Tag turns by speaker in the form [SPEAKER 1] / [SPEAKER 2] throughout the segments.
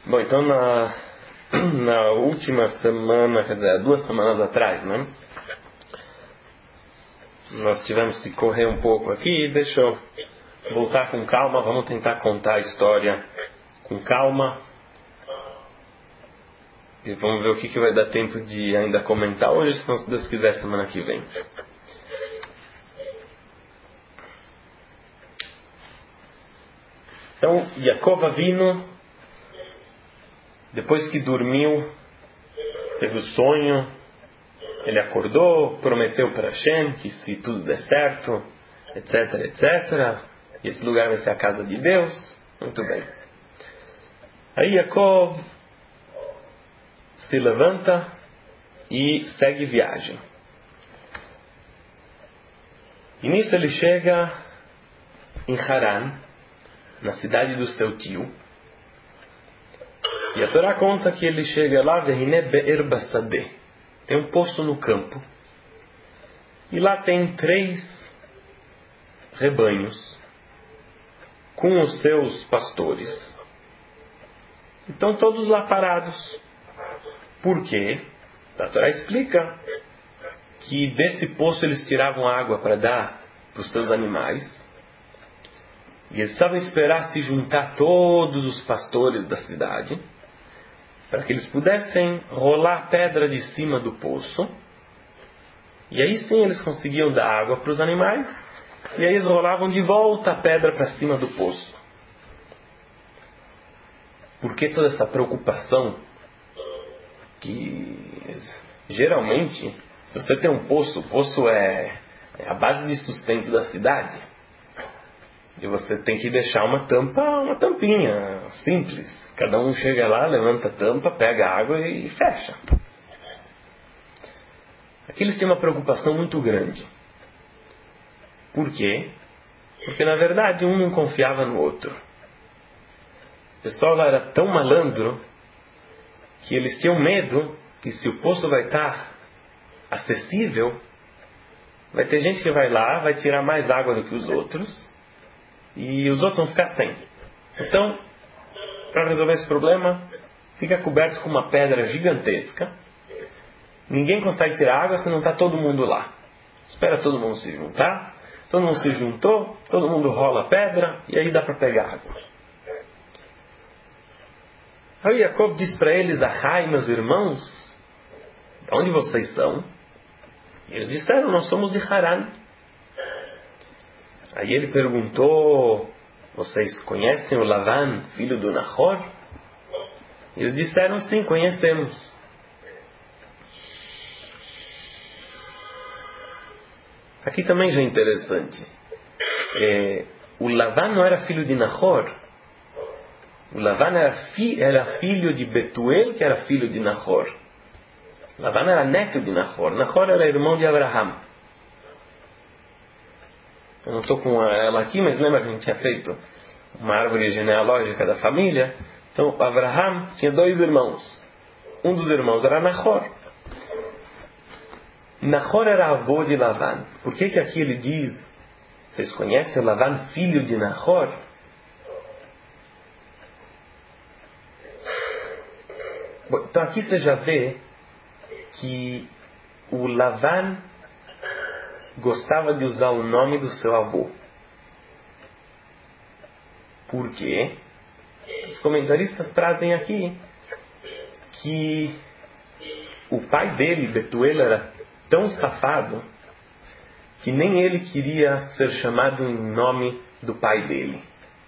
[SPEAKER 1] Bom, então na última semana, quer dizer, 2 semanas atrás, né? Nós tivemos que correr um pouco aqui. Deixa eu voltar com calma. Vamos tentar contar a história com calma. E vamos ver o que vai dar tempo de ainda comentar hoje, se não, se Deus quiser, semana que vem. Então, Yaakov Avinu, depois que dormiu, teve o sonho, ele acordou, prometeu para Hashem que se tudo der certo, etc, etc, esse lugar vai ser a casa de Deus. Muito bem. Aí Yaakov se levanta e segue viagem. E nisso ele chega em Haran, na cidade do seu tio. E a Torá conta que ele chega lá, Vehine Be'er Basadeh. Tem um poço no campo. E lá tem 3 rebanhos com os seus pastores. E estão todos lá parados. Por quê? A Torá explica que desse poço eles tiravam água para dar para os seus animais. E eles precisavam esperar se juntar todos os pastores da cidade, para que eles pudessem rolar a pedra de cima do poço. E aí sim eles conseguiam dar água para os animais. E aí eles rolavam de volta a pedra para cima do poço. Por que toda essa preocupação? Que geralmente, se você tem um poço, o poço é a base de sustento da cidade. E você tem que deixar uma tampinha simples. Cada um chega lá, levanta a tampa, pega a água e fecha. Aqui eles têm uma preocupação muito grande. Por quê? Porque na verdade um não confiava no outro. O pessoal lá era tão malandro que eles tinham medo que se o poço vai estar acessível, vai ter gente que vai lá, vai tirar mais água do que os outros. E os outros vão ficar sem. Então, para resolver esse problema, fica coberto com uma pedra gigantesca. Ninguém consegue tirar água se não está todo mundo lá. Espera todo mundo se juntar. Todo mundo se juntou, todo mundo rola a pedra e aí dá para pegar água. Aí Yaakov diz para eles: Ahai, meus irmãos, de onde vocês são? E eles disseram: nós somos de Haran. Aí ele perguntou: vocês conhecem o Lavan, filho do Nahor? Eles disseram: sim, conhecemos. Aqui também já é interessante. O Lavan não era filho de Nahor. O Lavan era filho de Betuel, que era filho de Nahor. Lavan era neto de Nahor. Nahor era irmão de Abraham. Eu não estou com ela aqui, mas lembra que a gente tinha feito uma árvore genealógica da família? Então, Abraham tinha 2 irmãos. Um dos irmãos era Nahor. Nahor era avô de Lavan. Por que aqui ele diz: vocês conhecem o Lavan, filho de Nahor? Bom, então aqui você já vê que o Lavan gostava de usar o nome do seu avô. Por quê? Os comentaristas trazem aqui que o pai dele, Betuel, era tão safado que nem ele queria ser chamado em nome do pai dele.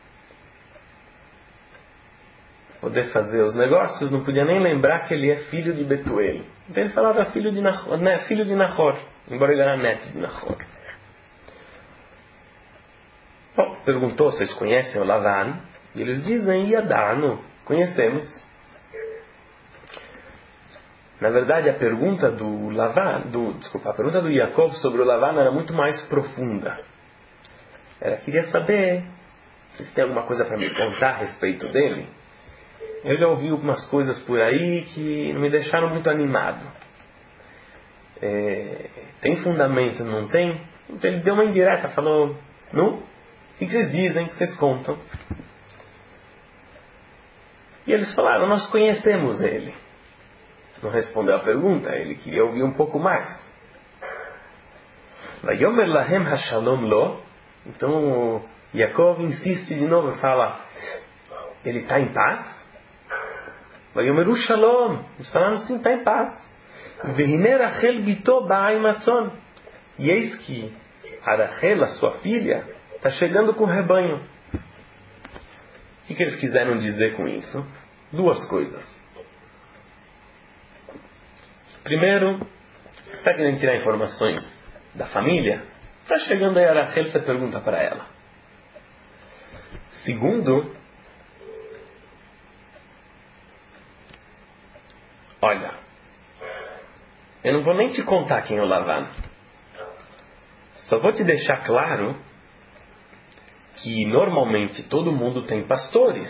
[SPEAKER 1] Poder fazer os negócios, não podia nem lembrar que ele é filho de Betuel. Então ele falava filho de Nahor, embora ele era neto de Nahor. Bom, perguntou: vocês conhecem o Lavan? E eles dizem: Yadanu, conhecemos. Na verdade, a pergunta a pergunta do Yaakov sobre o Lavan era muito mais profunda. Ela queria saber: vocês têm alguma coisa para me contar a respeito dele? Eu já ouvi algumas coisas por aí que não me deixaram muito animado. Tem fundamento, não tem? Então ele deu uma indireta, falou: não? O que vocês dizem, o que vocês contam? E eles falaram, nós conhecemos ele. Não respondeu a pergunta, ele queria ouvir um pouco mais. Vayomer lahem hashalom lo. Então Yaakov insiste de novo e fala, ele está em paz? Vayomeru shalom. Eles falaram, sim, está em paz. Vehine Rachel bito ba'ai matzon. E eis que a Rachel, a sua filha, está chegando com o rebanho. O que eles quiseram dizer com isso? Duas coisas. Primeiro, está querendo tirar informações da família? Está chegando aí a Rachel, você pergunta para ela. Segundo, olha, eu não vou nem te contar quem é o Lavan. Só vou te deixar claro que normalmente todo mundo tem pastores.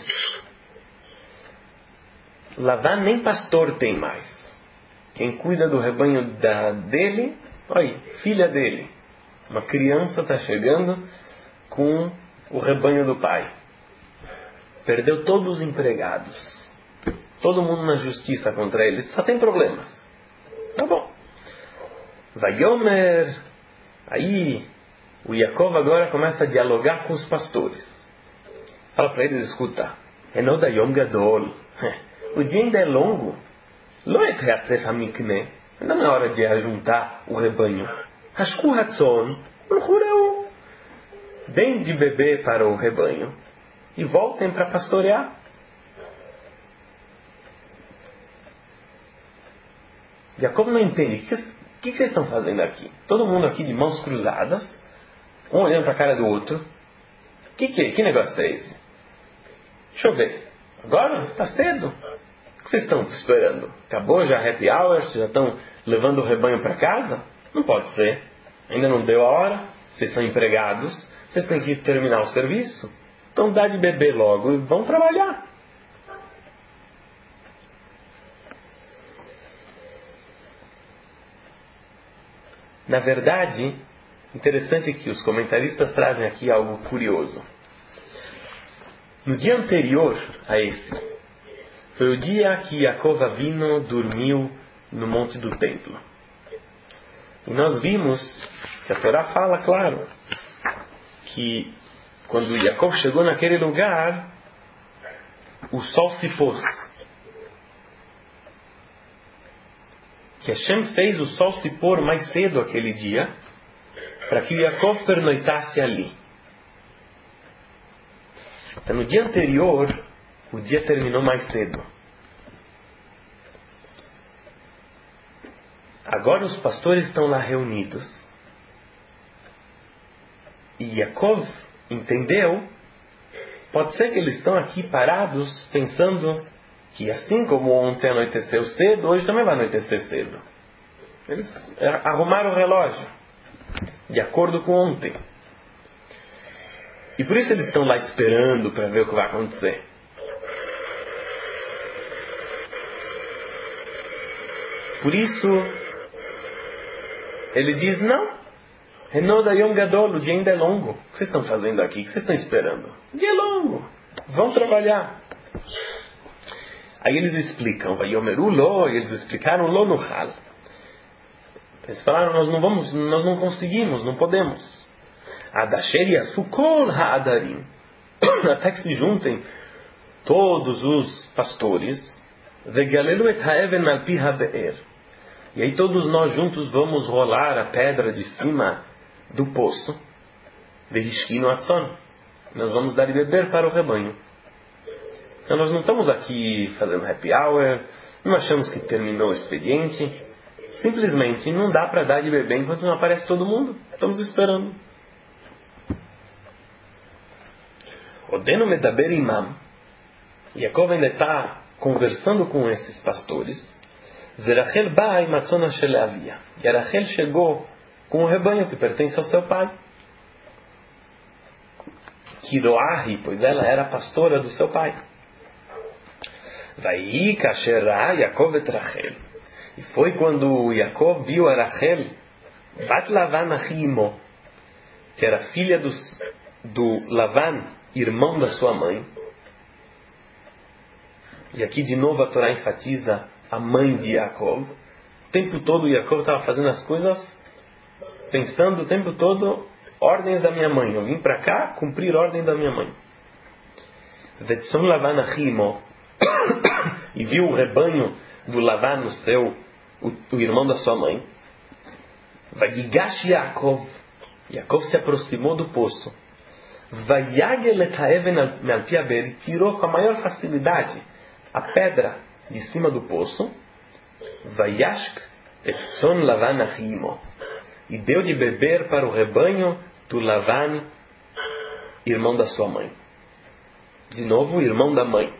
[SPEAKER 1] Lavan nem pastor tem mais. Quem cuida do rebanho dele, olha, filha dele. Uma criança está chegando com o rebanho do pai. Perdeu todos os empregados. Todo mundo na justiça contra ele. Só tem problemas. Tá bom. Vayomer. Aí o Yaakov agora começa a dialogar com os pastores. Fala para eles, escuta. Enod hayom gadol. O dia ainda é longo. Lo etrasef hamikne. Ainda não é hora de ajuntar o rebanho. Hashku hatzon. Ulchureu. Deem de beber para o rebanho. E voltem para pastorear. Yaakov não entende. O que vocês estão fazendo aqui? Todo mundo aqui de mãos cruzadas. Um olhando para a cara do outro. Que negócio é esse? Deixa eu ver. Agora? Está cedo. O que vocês estão esperando? Acabou já happy hour? Vocês já estão levando o rebanho para casa? Não pode ser. Ainda não deu a hora. Vocês são empregados. Vocês têm que terminar o serviço. Então dá de beber logo e vão trabalhar. Na verdade, interessante que os comentaristas trazem aqui algo curioso. No dia anterior a esse, foi o dia que Yaakov Avinu dormiu no monte do templo. E nós vimos que a Torá fala, claro, que quando Yaakov chegou naquele lugar, o sol se pôs. Que Hashem fez o sol se pôr mais cedo aquele dia, para que Yaakov pernoitasse ali. Então no dia anterior, o dia terminou mais cedo. Agora os pastores estão lá reunidos. E Yaakov entendeu, pode ser que eles estão aqui parados pensando que assim como ontem anoiteceu cedo, hoje também vai anoitecer cedo. Eles arrumaram o relógio de acordo com ontem. E por isso eles estão lá esperando para ver o que vai acontecer. Por isso ele diz, não, Enod hayom gadol, o dia ainda é longo. O que vocês estão fazendo aqui? O que vocês estão esperando? O dia é longo. Vão trabalhar. Aí eles explicam, Vayomeru lo, e eles explicaram lo no hal. Eles falaram, nós não conseguimos, não podemos. Adasher yasfu kol ha'adarim. Até que se juntem todos os pastores. Vegalelu et ha'even al pi ha'be'er. E aí todos nós juntos vamos rolar a pedra de cima do poço. Verishkinu atzon. Nós vamos dar de beber para o rebanho. Então nós não estamos aqui fazendo happy hour, não achamos que terminou o expediente. Simplesmente não dá para dar de beber enquanto não aparece todo mundo. Estamos esperando. Odeno medaber imam. Yaakov ainda está conversando com esses pastores. Zerachel ba'ai matzona shel avia. E Rachel chegou com o rebanho que pertence ao seu pai. Kiroahi, pois ela era pastora do seu pai. Vai kasher ra'a Yaakov et Rachel. E foi quando Yaakov viu a Rachel, Bat Lavan achi imo, que era filha do Lavan, irmão da sua mãe. E aqui de novo a Torá enfatiza a mãe de Yaakov. O tempo todo Yaakov estava fazendo as coisas pensando o tempo todo ordens da minha mãe. Eu vim para cá cumprir ordem da minha mãe. Vetzon Lavan Achimo, e viu o rebanho do Lavan, o irmão da sua mãe. Vayigash Yaakov, Yaakov se aproximou do poço. Vayagel et haeven me'al pi haber, e tirou com a maior facilidade a pedra de cima do poço. Vayashk et tzon Lavan Achimo, e deu de beber para o rebanho do Lavan, irmão da sua mãe. De novo, irmão da mãe.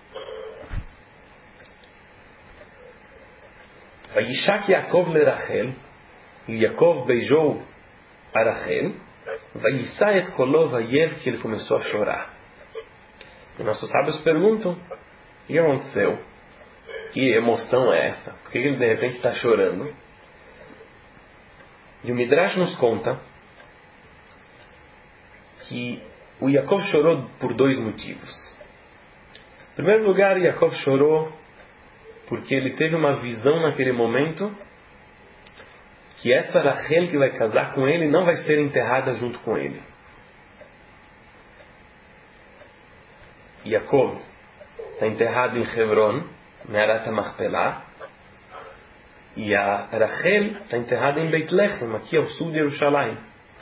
[SPEAKER 1] Vayishak Yaakov le Rachel, e Yaakov beijou a Rachel. Vayissa et kolo vayev, que ele começou a chorar. E nossos sábios perguntam: o que aconteceu? Que emoção é essa? Por que ele de repente está chorando? E o Midrash nos conta que o Yaakov chorou por dois motivos. Em primeiro lugar, Yaakov chorou porque ele teve uma visão naquele momento que essa Rachel que vai casar com ele não vai ser enterrada junto com ele. Yaakov está enterrado em Hebron, Me'arat HaMachpelah, e a Rachel está enterrada em Beit Lechem, aqui ao sul de Jerusalém.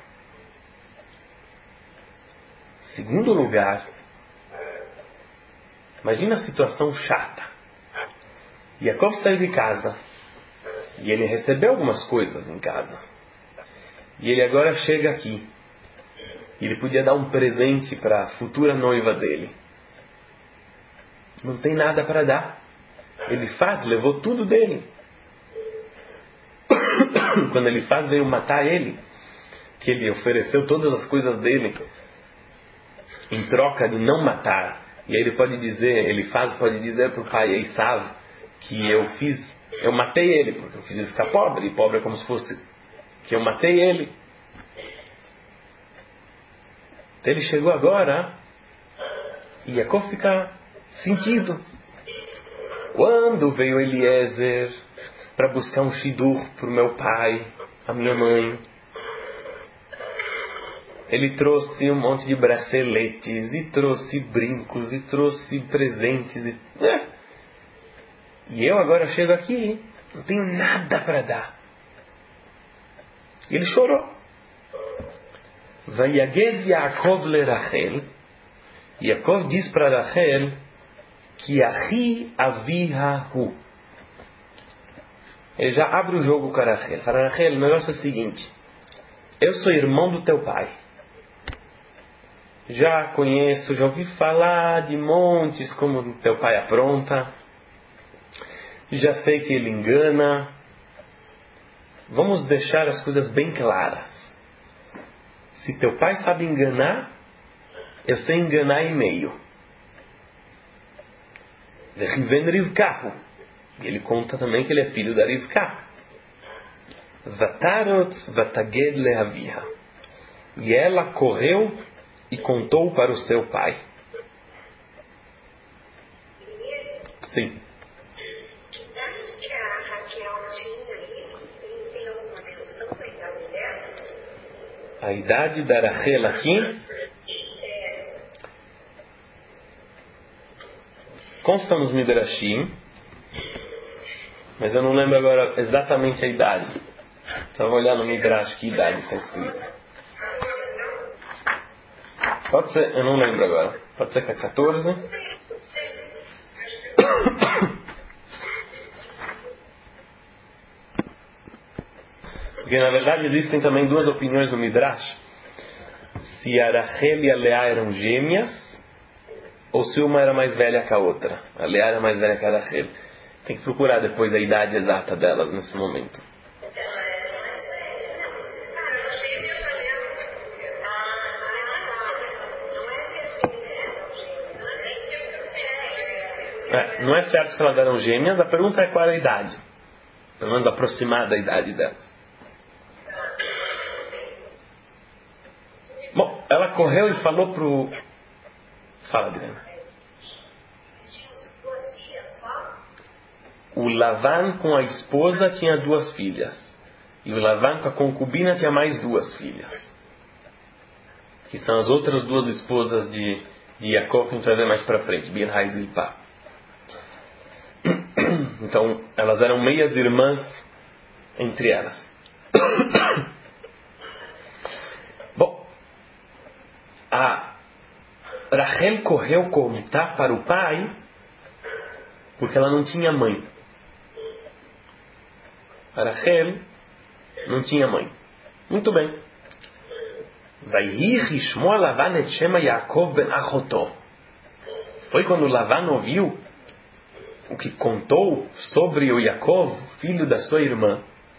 [SPEAKER 1] Segundo lugar, imagina a situação chata. Yaakov saiu de casa e ele recebeu algumas coisas em casa. E ele agora chega aqui. Ele podia dar um presente para a futura noiva dele. Não tem nada para dar. Ele levou tudo dele. Quando ele veio matar ele, que ele ofereceu todas as coisas dele em troca de não matar. E aí ele pode dizer para o pai Esav que eu matei ele, porque eu fiz ele ficar pobre, e pobre é como se fosse que eu matei ele. Então ele chegou agora, e Yaakov fica sentido. Quando veio Eliezer para buscar um shidur para o meu pai, a minha mãe, ele trouxe um monte de braceletes, e trouxe brincos, e trouxe presentes, e eu agora chego aqui, não tenho nada para dar. Ele chorou. Vayaged Yaakov le Rachel, Yaakov diz para Rachel que Ahi Aviha Hu. Ele já abre o jogo com a Rachel. Fala: Rachel, o negócio é o seguinte: eu sou irmão do teu pai. Já conheço, já ouvi falar de montes como teu pai apronta. Já sei que ele engana. Vamos deixar as coisas bem claras. Se teu pai sabe enganar, eu sei enganar e meio. Vechiven Rivkahu. E ele conta também que ele é filho da Rivka. Vatarot vataged lehaviha. E ela correu e contou para o seu pai. Sim. A idade da Rachel aqui consta nos Midrashim, mas eu não lembro agora exatamente a idade. Só vou olhar no Midrash que idade está escrita. Pode ser, eu não lembro agora. Pode ser que é 14. Porque na verdade existem também duas opiniões no Midrash. Se a Rachel e a Leá eram gêmeas, ou se uma era mais velha que a outra. A Leá era mais velha que a Rachel. Tem que procurar depois a idade exata delas nesse momento. Não é certo que elas eram gêmeas. A pergunta é qual era a idade. Pelo menos aproximada a idade delas. Bom, ela correu e falou pro... Fala, Adriana. o Lavan com a esposa tinha 2 filhas. E o Lavan com a concubina tinha mais 2 filhas. Que são as outras 2 esposas de Yaakov, que a gente vai ver mais para frente. Bilhá e Zilpá. Então, elas eram meias irmãs entre elas. Bom, a Rachel correu contar para o pai porque ela não tinha mãe. A Rachel não tinha mãe. Muito bem. Vayhi Shmo Lavan et Shema Yaakov ben Achotó. Foi quando Lavan ouviu o que contou sobre o Yaakov, filho da sua irmã.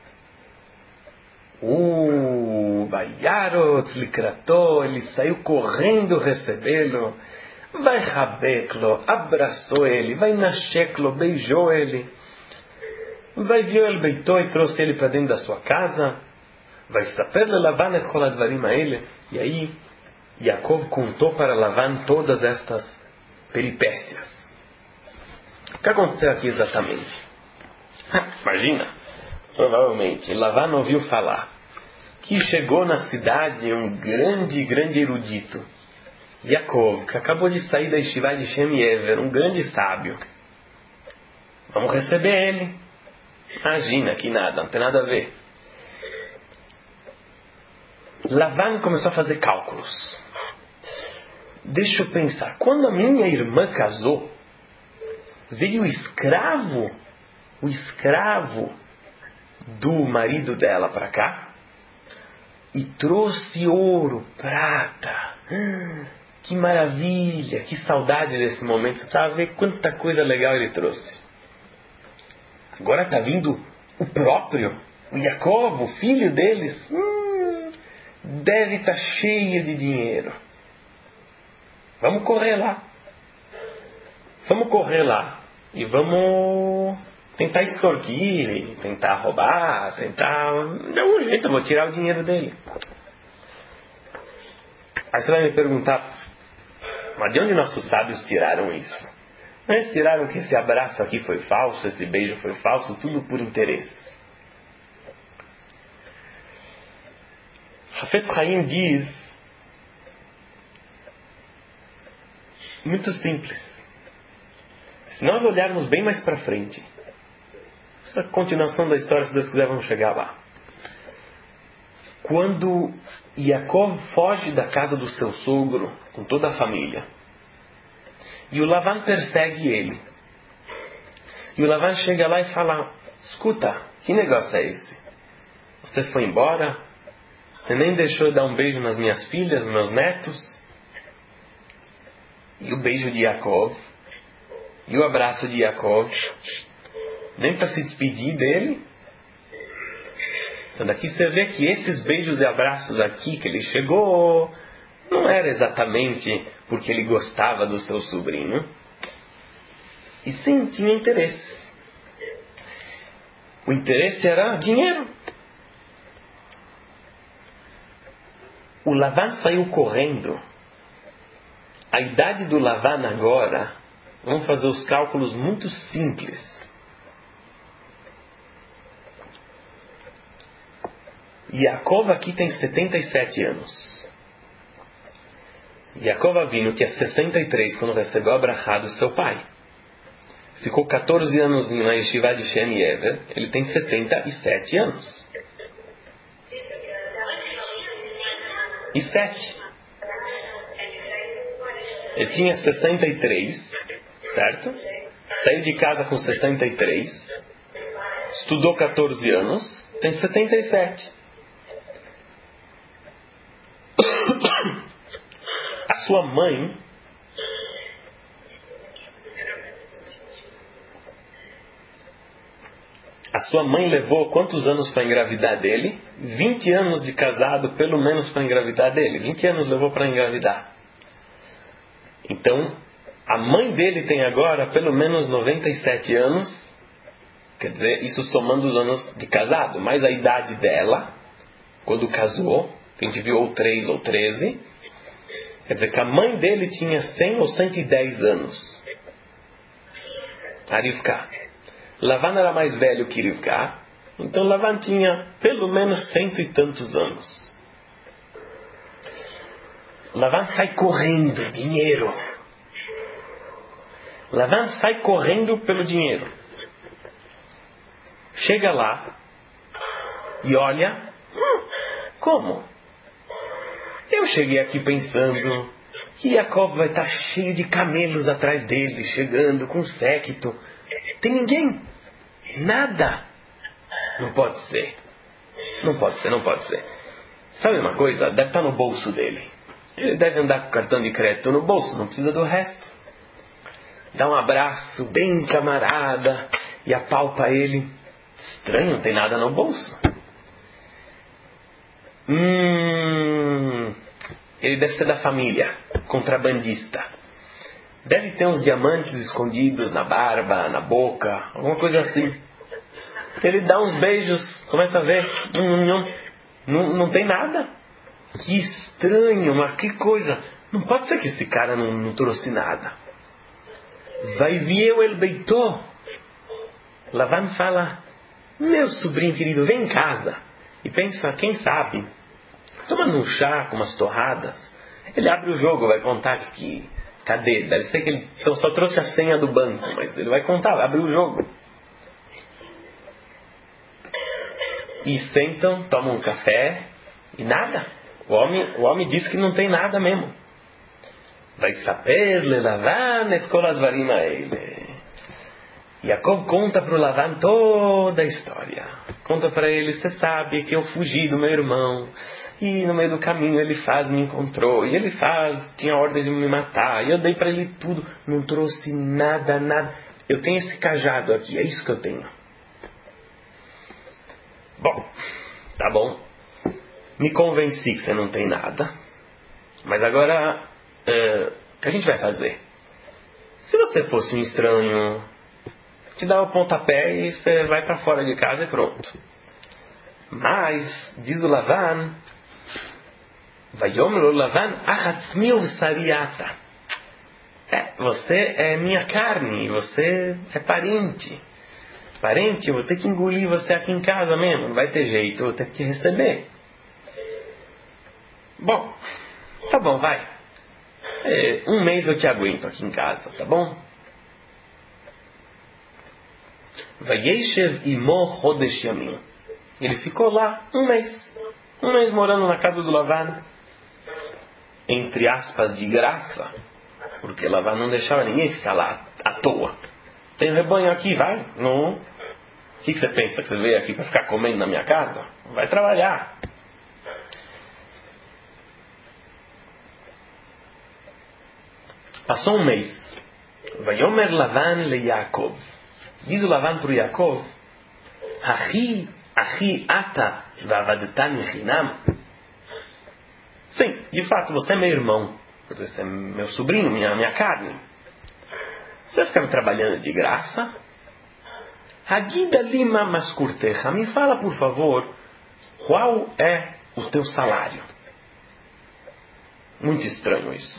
[SPEAKER 1] Vayarot likrató, ele saiu correndo recebê-lo. Vai rabeklo, abraçou ele. Vai nasheklo, beijou ele. Vai viu ele beitou e trouxe ele para dentro da sua casa. Vai saber Lavan et kol advarim haele. E aí Yaakov contou para Lavan todas estas peripécias. O que aconteceu aqui exatamente? Imagina, provavelmente Lavan ouviu falar que chegou na cidade um grande erudito, Yaakov, que acabou de sair da Yeshiva de Shem Yever, um grande sábio. Vamos receber ele. Imagina, que nada, não tem nada a ver. Lavan começou a fazer cálculos. Deixa eu pensar, quando a minha irmã casou, veio o escravo do marido dela para cá e trouxe ouro, prata. Que maravilha, que saudade desse momento. Você estava a ver quanta coisa legal ele trouxe. Agora está vindo o próprio, o Yaakov, o filho deles. Deve estar cheio de dinheiro. Vamos correr lá. E vamos tentar extorquir, tentar roubar, de algum jeito eu vou tirar o dinheiro dele. Aí você vai me perguntar, mas de onde nossos sábios tiraram isso? Eles tiraram que esse abraço aqui foi falso, esse beijo foi falso, tudo por interesse. Hafetz Chaim diz, muito simples. Se nós olharmos bem mais para frente, essa continuação da história, se Deus quiser, vamos chegar lá. Quando Yaakov foge da casa do seu sogro, com toda a família, e o Lavan persegue ele. E o Lavan chega lá e fala, escuta, que negócio é esse? Você foi embora? Você nem deixou eu dar um beijo nas minhas filhas, nos meus netos? E o beijo de Yaakov, e o abraço de Yaakov, nem para se despedir dele. Então daqui você vê que esses beijos e abraços aqui que ele chegou, não era exatamente porque ele gostava do seu sobrinho, e sim tinha interesse. O interesse era dinheiro. O Lavan saiu correndo. A idade do Lavan agora, vamos fazer os cálculos muito simples. Yaakov aqui tem 77 anos. Yaakov Avinu tinha 63 quando recebeu a brachá do seu pai. Ficou 14 anos na Yeshiva de Shem Yever. Ele tem 77 anos. E 7. Ele tinha 63, certo? Saiu de casa com 63. Estudou 14 anos. Tem 77. A sua mãe levou quantos anos para engravidar dele? 20 anos de casado, pelo menos, para engravidar dele. 20 anos levou para engravidar. Então, a mãe dele tem agora pelo menos 97 anos. Quer dizer, isso somando os anos de casado. Mais a idade dela, quando casou, que a gente viu ou 3 ou 13. Quer dizer que a mãe dele tinha 100 ou 110 anos. Arifká. Lavan era mais velho que Rivka, então Lavan tinha pelo menos 100 e tantos anos. Lavan sai correndo, dinheiro. Lavan sai correndo pelo dinheiro. Chega lá e olha, como? Eu cheguei aqui pensando que Yaakov vai estar cheio de camelos atrás dele, chegando com séquito. Tem ninguém? Nada. Não pode ser. Não pode ser, não pode ser. Sabe uma coisa? Deve estar no bolso dele. Ele deve andar com o cartão de crédito no bolso, não precisa do resto. Dá um abraço bem camarada e apalpa ele. Estranho, não tem nada no bolso. Ele deve ser da família, contrabandista. Deve ter uns diamantes escondidos na barba, na boca, alguma coisa assim. Ele dá uns beijos, começa a ver. Não tem nada. Que estranho, mas que coisa. Não pode ser que esse cara não trouxe nada. Vai vir el beitó. Lavan fala, meu sobrinho querido, vem em casa. E pensa, quem sabe, tomando um chá com umas torradas, ele abre o jogo, vai contar que... Cadê? Deve ser que ele então, só trouxe a senha do banco, mas ele vai contar, abre o jogo. E sentam, tomam um café e nada. O homem diz que não tem nada mesmo. Vai saber le Lavan et kol advarim haele. Yaakov conta para o Lavan toda a história. Conta para ele, você sabe que eu fugi do meu irmão. E no meio do caminho me encontrou. E ele tinha ordem de me matar. E eu dei para ele tudo. Não trouxe nada. Eu tenho esse cajado aqui, é isso que eu tenho. Bom, tá bom. Me convenci que você não tem nada. Mas agora, o que a gente vai fazer? Se você fosse um estranho, te dá o pontapé e você vai para fora de casa e pronto. Mas, diz o Lavan, Vayomer o Lavan, achatzmi uvsariata. Você é minha carne, você é parente. Parente, eu vou ter que engolir você aqui em casa mesmo. Não vai ter jeito, eu vou ter que te receber. Bom, tá bom, vai. Um mês eu te aguento aqui em casa, tá bom? Vayeshev imo chodesh yamim. Ele ficou lá um mês morando na casa do Lavan, entre aspas, de graça, porque Lavan não deixava ninguém ficar lá à toa. Tem um rebanho aqui, vai. Não. O que você pensa? Que você veio aqui para ficar comendo na minha casa? Vai trabalhar. Passou um mês. Vayomer Lavan le Yaakov. Diz o Lavan para o Yaakov, Achi ata v'avadtani chinam. Sim, de fato, você é meu irmão. Você é meu sobrinho, minha carne. Você vai ficar me trabalhando de graça? Hagida lima maskurtecha. Me fala, por favor, qual é o teu salário? Muito estranho isso.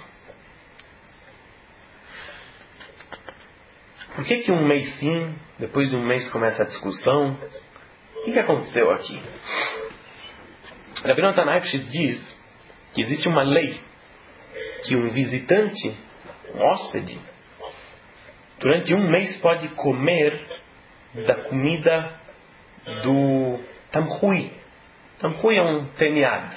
[SPEAKER 1] Por que um mês sim, depois de um mês começa a discussão? O que aconteceu aqui? Rabbi Natan Eibschitz diz que existe uma lei que um visitante, um hóspede, durante um mês pode comer da comida do Tamhui. Tamhui é um teniad.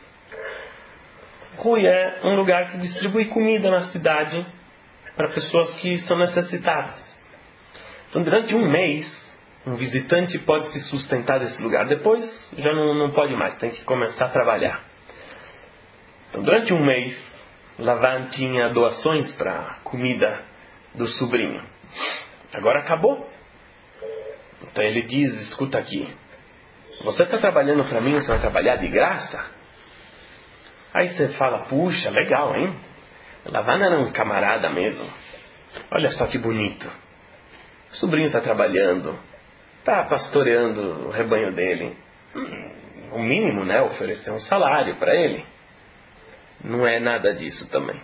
[SPEAKER 1] Tamhui é um lugar que distribui comida na cidade para pessoas que são necessitadas. Então, durante um mês, um visitante pode se sustentar desse lugar. Depois, já não pode mais, tem que começar a trabalhar. Então, durante um mês, Lavan tinha doações para a comida do sobrinho. Agora acabou. Então ele diz, escuta aqui, você está trabalhando para mim, você vai trabalhar de graça? Aí você fala, puxa, legal, hein? Lavan era um camarada mesmo. Olha só que bonito. O sobrinho está trabalhando, está pastoreando o rebanho dele. O mínimo, né? Oferecer um salário para ele. Não é nada disso também.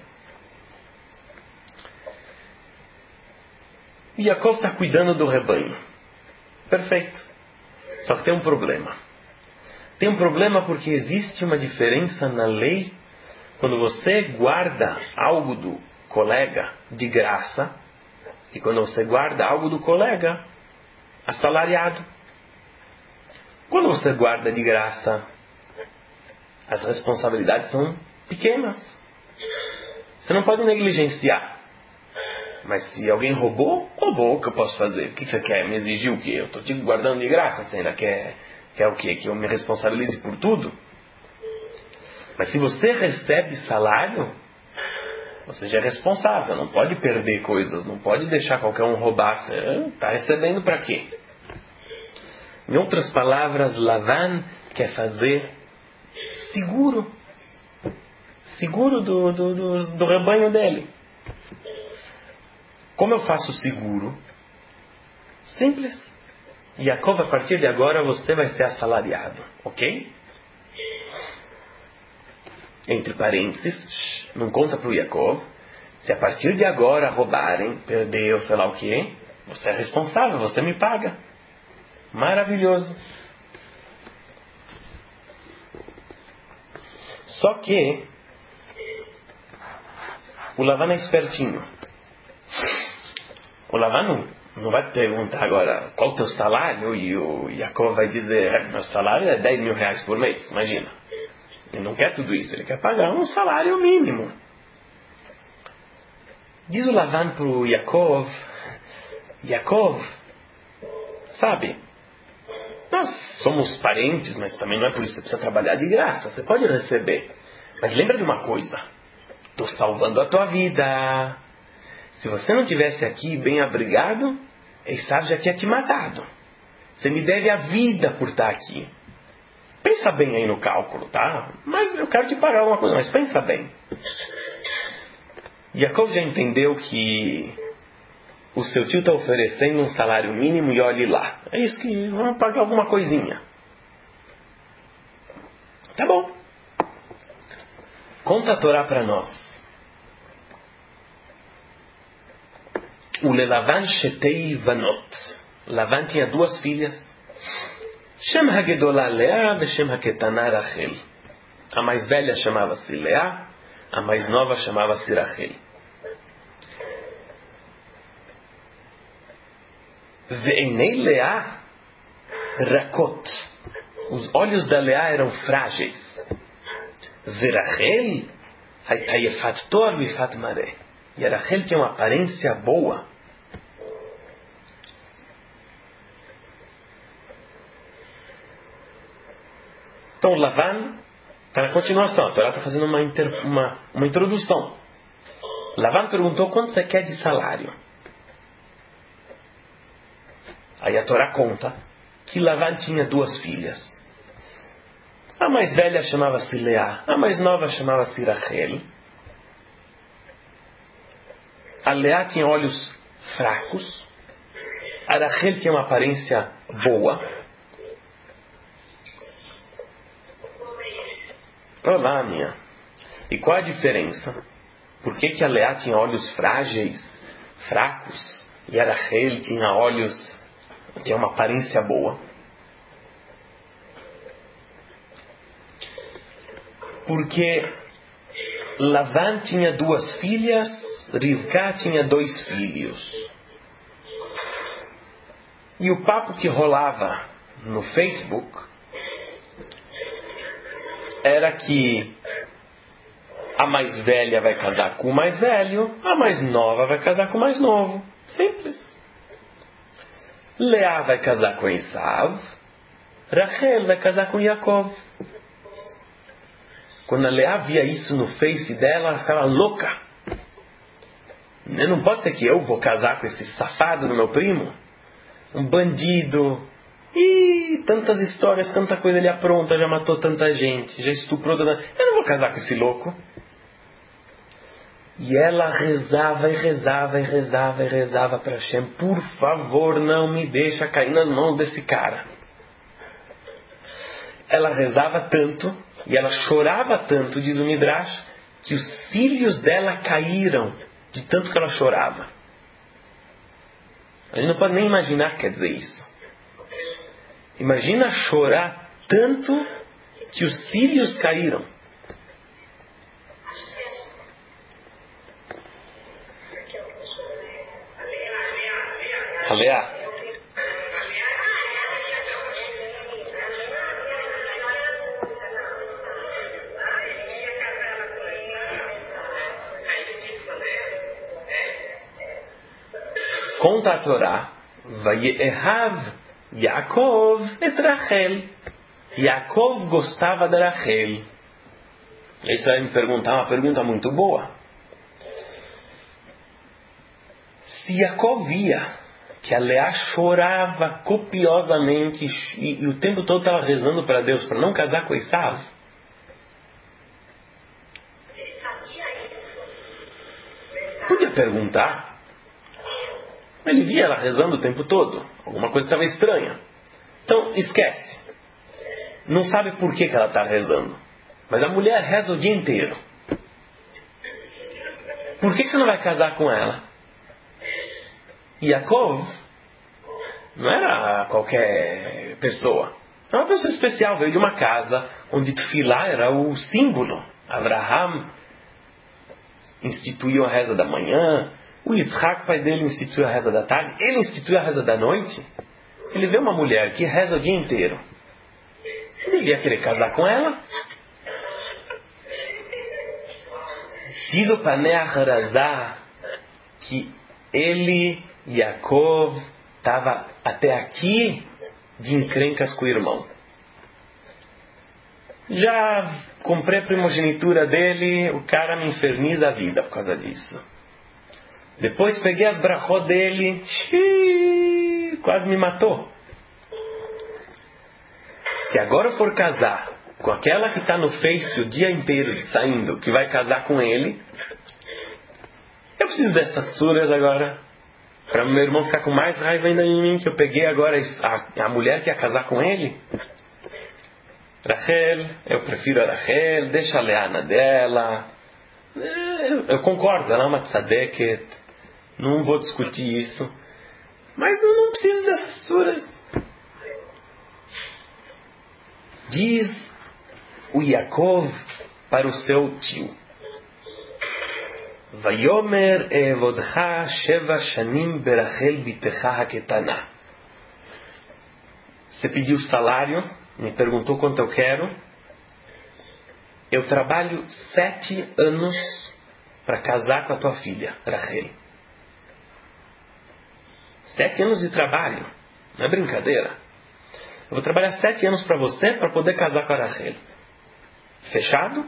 [SPEAKER 1] Yaakov está cuidando do rebanho. Perfeito. Só que tem um problema. Tem um problema porque existe uma diferença na lei quando você guarda algo do colega de graça e quando você guarda algo do colega assalariado. Quando você guarda de graça, as responsabilidades são pequenas. Você não pode negligenciar. Mas se alguém roubou, o que eu posso fazer? O que você quer? Me exigir o quê? Eu estou te guardando de graça, você ainda quer o quê? Que eu me responsabilize por tudo? Mas se você recebe salário, você já é responsável. Não pode perder coisas, não pode deixar qualquer um roubar. Você está recebendo para quê? Em outras palavras, Lavan quer fazer seguro. Seguro do rebanho dele. Como eu faço seguro? Simples. Yaakov, a partir de agora, você vai ser assalariado. Ok? Entre parênteses, não conta para o Yaakov. Se a partir de agora roubarem, perder, sei lá o quê, você é responsável, você me paga. Maravilhoso. Só que o Lavan é espertinho. O Lavan não vai perguntar agora qual o teu salário e o Yaakov vai dizer meu salário é 10 mil reais por mês, imagina. Ele não quer tudo isso, ele quer pagar um salário mínimo. Diz o Lavan para o Yaakov, sabe, nós somos parentes, mas também não é por isso que você precisa trabalhar de graça, você pode receber. Mas lembra de uma coisa, estou salvando a tua vida. Se você não tivesse aqui bem abrigado, Esav já tinha te matado. Você me deve a vida por estar aqui. Pensa bem aí no cálculo, tá? Mas eu quero te pagar alguma coisa, mas pensa bem. Yaakov já entendeu que o seu tio está oferecendo um salário mínimo e olhe lá. É isso que vamos pagar alguma coisinha. Tá bom. Conta a Torá para nós. O Lelavan Shetei Vanot. Lavan tinha duas filhas. Shem Hagedolah Leah e Shem Haketana Rachel. A mais velha chamava-se Leah, a mais nova chamava-se Rachel. Ve'enei Leah Rakot. Os olhos da Leah eram frágeis. Ve'Rachel Haytayefat Tor Vifat Maré. E a Rachel tinha uma aparência boa. Então Lavan está na continuação. A Torá está fazendo uma introdução. Lavan perguntou quanto você quer de salário. Aí a Torá conta que Lavan tinha duas filhas. A mais velha chamava-se Leá, a mais nova chamava-se Rachel. A Leá tinha olhos fracos, a Rachel tinha uma aparência boa. Olá, minha. E qual a diferença? Por que a Leá tinha olhos frágeis, fracos, e a Rachel tinha uma aparência boa? Porque Lavan tinha duas filhas, Rivka tinha dois filhos. E o papo que rolava no Facebook era que a mais velha vai casar com o mais velho, a mais nova vai casar com o mais novo. Simples. Leá vai casar com Esav, Rachel vai casar com Yaakov. Quando a Leá via isso no Face dela, ela ficava louca. Não pode ser que eu vou casar com esse safado do meu primo? Um bandido. Ih, tantas histórias, tanta coisa ele apronta, já matou tanta gente, já estuprou tanta... Eu não vou casar com esse louco. E ela rezava e rezava e rezava e rezava para Hashem: por favor, não me deixa cair nas mãos desse cara. Ela rezava tanto e ela chorava tanto, diz o Midrash, que os cílios dela caíram de tanto que ela chorava. A gente não pode nem imaginar o que quer dizer isso. Imagina chorar tanto que os cílios caíram. Aleá. Conta a Torá, Vayehav Yaakov et Rachel. Yaakov gostava de Rachel. Isso vai me perguntar uma pergunta muito boa. Se Yaakov via que a Leá chorava copiosamente e o tempo todo estava rezando para Deus para não casar com Esav, podia perguntar. Ele via ela rezando o tempo todo. Alguma coisa estava estranha. Então, esquece. Não sabe por que ela está rezando. Mas a mulher reza o dia inteiro. Por que você não vai casar com ela? Yaakov não era qualquer pessoa. Era uma pessoa especial. Veio de uma casa onde Tefilá era o símbolo. Abraham instituiu a reza da manhã. O Yitzhak, pai dele, instituiu a reza da tarde. Ele instituiu a reza da noite. Ele vê uma mulher que reza o dia inteiro. Ele devia querer casar com ela. Diz o Paneach Razá que ele, Yaakov, estava até aqui de encrencas com o irmão. Já comprei a primogenitura dele, o cara me inferniza a vida por causa disso. Depois peguei as brachot dele, quase me matou. Se agora eu for casar com aquela que está no Face o dia inteiro saindo, que vai casar com ele, eu preciso dessas suras agora, para meu irmão ficar com mais raiva ainda em mim, que eu peguei agora a mulher que ia casar com ele. Rachel, eu prefiro a Rachel, deixa a Leana dela. Eu concordo, ela é uma tzadeket, não vou discutir isso, mas eu não preciso dessas suras. Diz o Yaakov para o seu tio: Vayomer evodcha sheva shanim berachel bitecha haketana. Você pediu salário, me perguntou quanto eu quero. Eu trabalho 7 anos para casar com a tua filha, Rachel. 7 anos de trabalho, não é brincadeira. Eu vou trabalhar 7 anos para você para poder casar com a Rachel. Fechado?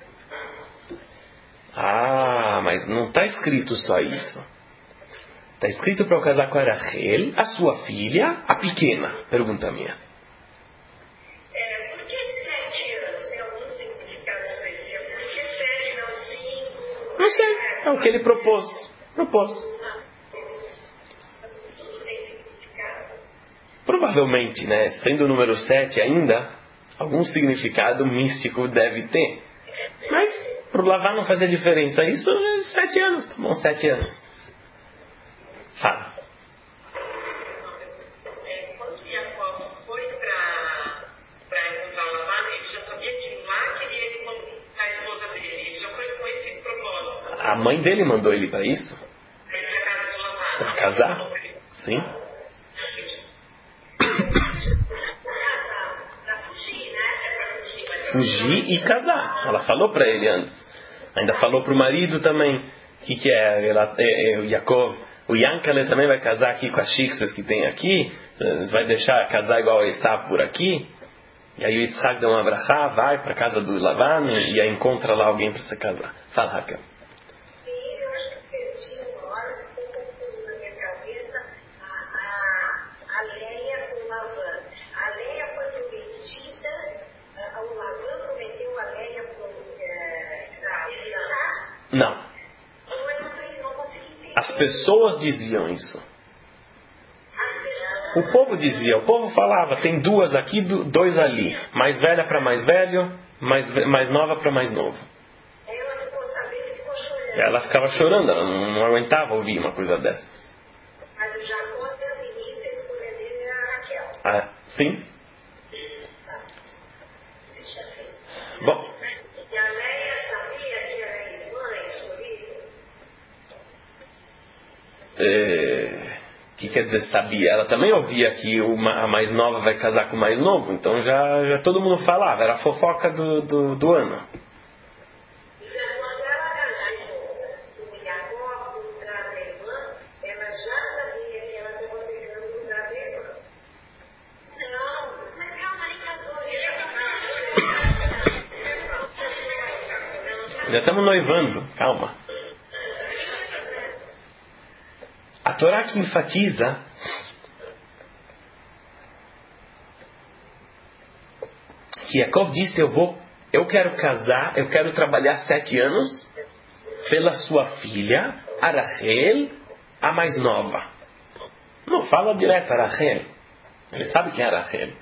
[SPEAKER 1] Ah, mas não está escrito só isso. Está escrito para eu casar com a Rachel, a sua filha, a pequena. Pergunta minha.
[SPEAKER 2] Por que 7 anos? Tem algum significado especial? Por que 7 não 5?
[SPEAKER 1] Não sei, é o que ele propôs. Provavelmente, né, sendo o número 7 ainda, algum significado místico deve ter. Mas, para o Lavan não fazer diferença. Isso é 7 anos, tá bom, 7 anos. Fala.
[SPEAKER 2] Quando Yaakov foi para encontrar o Lavan, ele já sabia que lá queria ele com a esposa dele. Ele já foi com esse propósito.
[SPEAKER 1] A mãe dele mandou ele para isso?
[SPEAKER 2] Para ir para a casa de Lavan.
[SPEAKER 1] Para casar? Sim. Fugir e casar. Ela falou para ele antes. Ainda falou para o marido também. Que é? O Yaakov, o Yankale também vai casar aqui com as Shiksas que tem aqui. Você vai deixar casar igual a Esav por aqui. E aí o Yitzhak dá uma brachá, vai para a casa do Lavan e aí encontra lá alguém para se casar. Fala, Raquel.
[SPEAKER 3] Eu acho que perdi uma hora, ficou confuso na minha cabeça a Leia com o Lavan. A Leia foi prometida, o Lavan prometeu a Leia com Isaac.
[SPEAKER 1] Não.
[SPEAKER 3] Eu não consegui entender.
[SPEAKER 1] As pessoas diziam isso.
[SPEAKER 3] As pessoas.
[SPEAKER 1] O povo dizia, o povo falava, tem 2 aqui, 2 ali. Mais velha para mais velho, mais nova para mais novo.
[SPEAKER 3] Ela ficou sabendo e ficou chorando.
[SPEAKER 1] Ela ficava chorando, ela não aguentava ouvir uma coisa dessas.
[SPEAKER 3] Mas o Jacó, desde o início, a escolha dele era a Raquel.
[SPEAKER 1] Ah, sim, que quer dizer sabia? Ela também ouvia que a mais nova vai casar com o mais novo. Então já todo mundo falava. Era a fofoca do ano. Já estamos noivando, calma. A Torá que enfatiza que Yaakov disse, eu quero casar, eu quero trabalhar 7 anos pela sua filha, a Rachel, a mais nova. Não fala direto a Rachel. Ele sabe quem é a Rachel.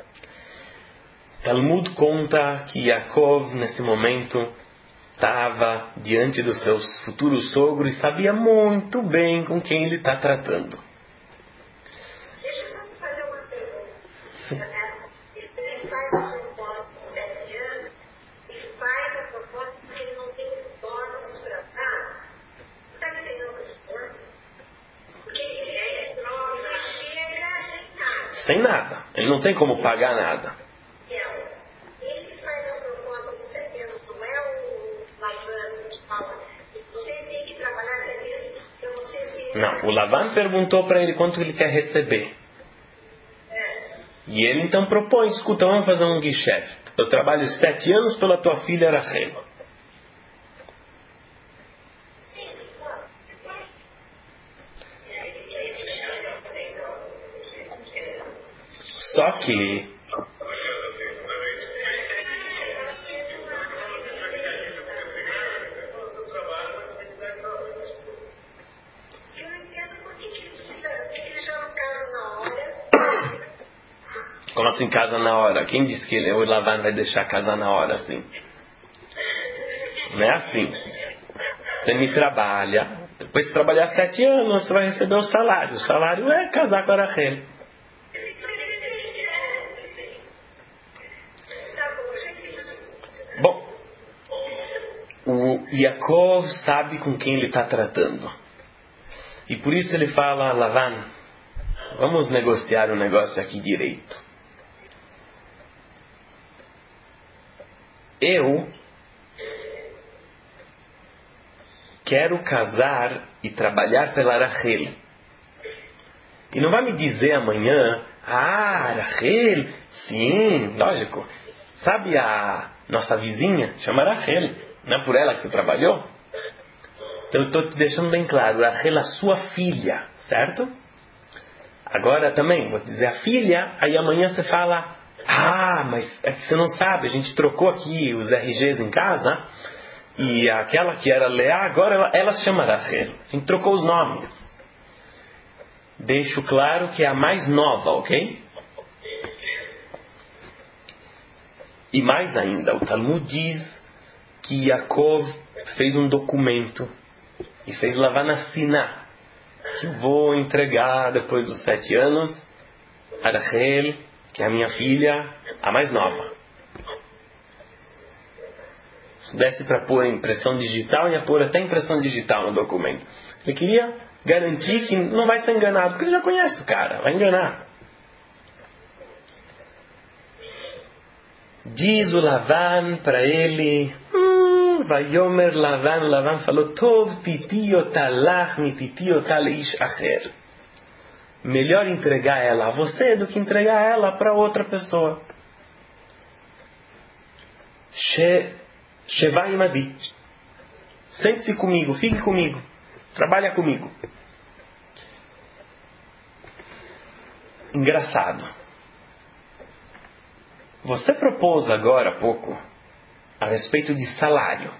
[SPEAKER 1] Talmud conta que Yaakov, nesse momento, estava diante dos seus futuros sogros e sabia muito bem com quem ele está tratando.
[SPEAKER 3] Deixa eu só fazer uma pergunta.
[SPEAKER 1] Sim.
[SPEAKER 3] Ele faz a proposta de 7 anos e faz a proposta porque ele não tem bônus para dar. Está entendendo isso? Porque ele chega sem nada.
[SPEAKER 1] Sem nada. Ele não tem como pagar nada.
[SPEAKER 3] Ele faz a proposta de 7 anos, não é o Lavan que fala. Você tem que trabalhar 7 anos para você ver.
[SPEAKER 1] Não, o Lavan perguntou para ele quanto ele quer receber. E ele então propõe, escuta, vamos fazer um guichê. Eu trabalho 7 anos pela tua filha Rachel. Só que
[SPEAKER 3] Eu não entendo por que ele precisa, porque ele já não casa na hora.
[SPEAKER 1] como assim casa na hora? Quem disse que o Lavan vai deixar casar na hora assim? Não é assim. Você me trabalha, depois de trabalhar 7 anos, você vai receber o salário. O salário é casar com a Rachel. Bom, o Yaakov sabe com quem ele está tratando. E por isso ele fala, Lavan, vamos negociar o negócio aqui direito. Eu quero casar e trabalhar pela Rachel. E não vai me dizer amanhã, Rachel, sim, lógico. Sabe a nossa vizinha? Chama Rachel. Não é por ela que você trabalhou? Então eu estou te deixando bem claro, Rachel é a sua filha, certo? Agora também, vou dizer a filha, aí amanhã você fala, mas é que você não sabe, a gente trocou aqui os RGs em casa, e aquela que era Leá, agora ela se chama Rachel. A gente trocou os nomes. Deixo claro que é a mais nova, ok? E mais ainda, o Talmud diz que Yaakov fez um documento e fez Lavan assinar que eu vou entregar depois dos 7 anos a Rachel, que é a minha filha, a mais nova. Se desse para pôr impressão digital, ia pôr até impressão digital no documento. Ele queria garantir que não vai ser enganado, porque ele já conhece o cara, vai enganar. Diz o Lavan para ele, Vayomer Lavan falou, Tov titi otalach mi titi otal ish acher. Melhor entregar ela a você do que entregar ela para outra pessoa. Sheva imadi. Sente-se comigo, fique comigo, trabalha comigo. Engraçado. Você propôs agora há pouco a respeito de salário.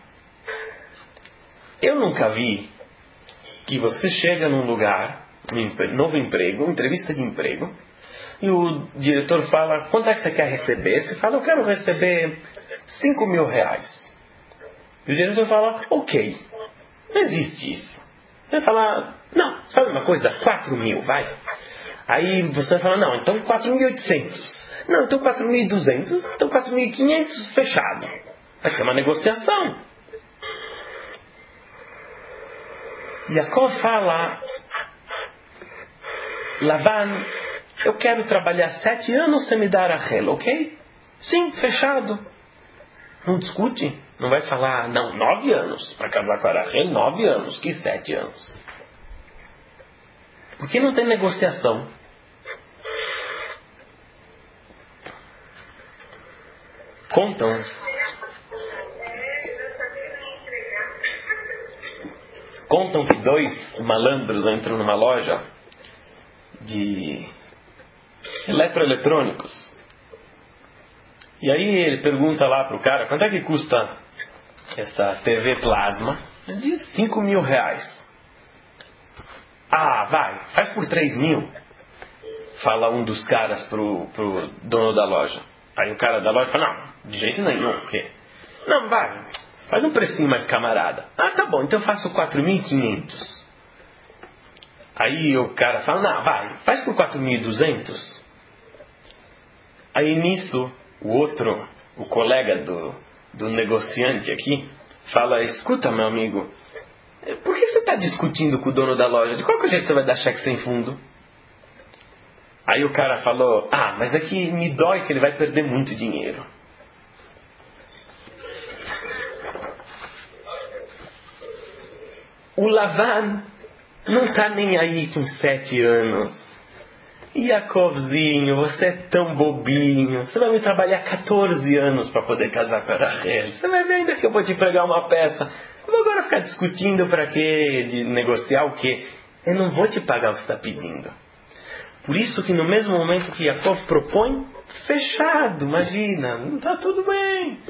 [SPEAKER 1] Eu nunca vi que você chega num lugar, novo emprego, entrevista de emprego, e o diretor fala, quanto é que você quer receber? Você fala, eu quero receber 5 mil reais. E o diretor fala, ok, não existe isso. Ele fala, não, sabe uma coisa? 4 mil, vai. Aí você fala, não, então 4.800. Não, então 4.200, então 4.500, fechado. Vai ter uma negociação. Yaakov fala, Lavan, eu quero trabalhar 7 anos sem me dar Rachel, ok? Sim, fechado. Não discute. Não vai falar, não, 9 anos. Para casar com a Rachel, 9 anos. Que 7 anos? Porque não tem negociação. Contam que 2 malandros entram numa loja de eletroeletrônicos. E aí ele pergunta lá pro cara, quanto é que custa essa TV plasma? Ele diz 5 mil reais. Ah, vai, faz por 3 mil. Fala um dos caras pro dono da loja. Aí o cara da loja fala, não, de jeito nenhum. O quê? Não, vai, faz um precinho mais camarada. Ah, tá bom, então eu faço 4.500. Aí o cara fala, não, vai, faz por 4.200. Aí nisso, o colega do negociante aqui, fala, escuta meu amigo, por que você está discutindo com o dono da loja? De qualquer jeito você vai dar cheque sem fundo? Aí o cara falou, mas é que me dói que ele vai perder muito dinheiro. O Lavan não está nem aí com 7 anos. Yakovzinho, você é tão bobinho. Você vai me trabalhar 14 anos para poder casar com a Rachel. Você vai ver ainda que eu vou te pregar uma peça. Eu vou agora ficar discutindo para quê? De negociar o quê? Eu não vou te pagar o que você está pedindo. Por isso que no mesmo momento que Yaakov propõe, fechado, imagina, não está tudo bem.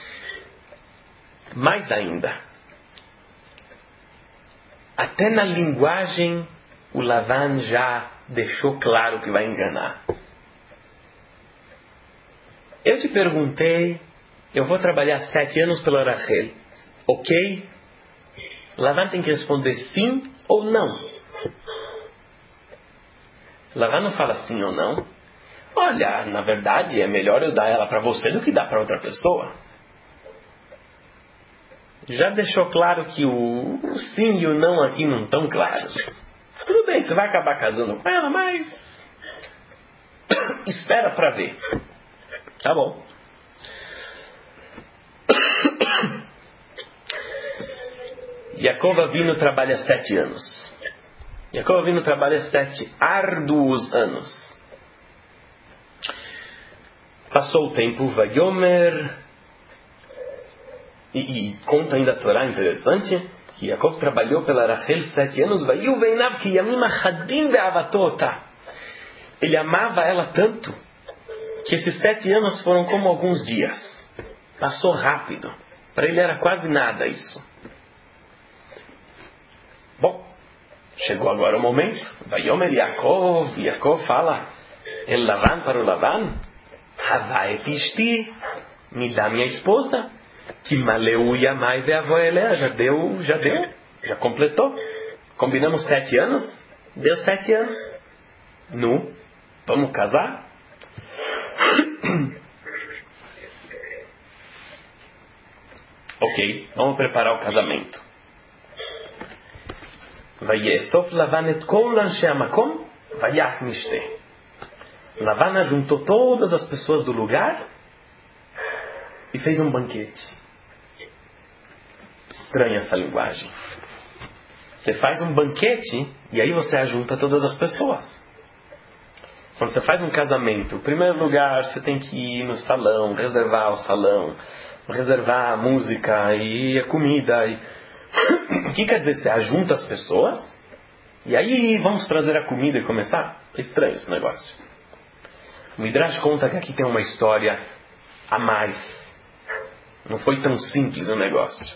[SPEAKER 1] Mais ainda, até na linguagem o Lavan já deixou claro que vai enganar. Eu te perguntei, eu vou trabalhar 7 anos pela Rachel, ok? Lavan tem que responder sim ou não. Lavan não fala sim ou não. Olha, na verdade é melhor eu dar ela para você do que dar para outra pessoa. Já deixou claro que o sim e o não aqui não estão claros. Tudo bem, você vai acabar casando com ela, mas espera para ver. Tá bom. Yaakov Avinu trabalha 7 anos. Yaakov Avinu trabalha 7 árduos anos. Passou o tempo, Vayomer, e conta ainda a Torá interessante, que Yaakov trabalhou pela Rachel 7 anos, ele amava ela tanto, que esses 7 anos foram como alguns dias. Passou rápido. Para ele era quase nada isso. Bom, chegou agora o momento. Vayomer Yaakov fala, el Lavan para o Lavan, Havá et ishti, me dá minha esposa, que maleu yamai ve'avó elea, já completou. Combinamos 7 anos, deu 7 anos. Nu, vamos casar? Ok, vamos preparar o casamento. Vayesof Lavan et kol anshe hamakom, vayas mishteh. Lavan juntou todas as pessoas do lugar e fez um banquete. Estranha essa linguagem. Você faz um banquete e aí você ajunta todas as pessoas. Quando você faz um casamento, em primeiro lugar você tem que ir no salão, reservar o salão, reservar a música e a comida. O que quer dizer? Você ajunta as pessoas e aí vamos trazer a comida e começar? É estranho esse negócio. O Midrash conta que aqui tem uma história a mais. Não foi tão simples o negócio.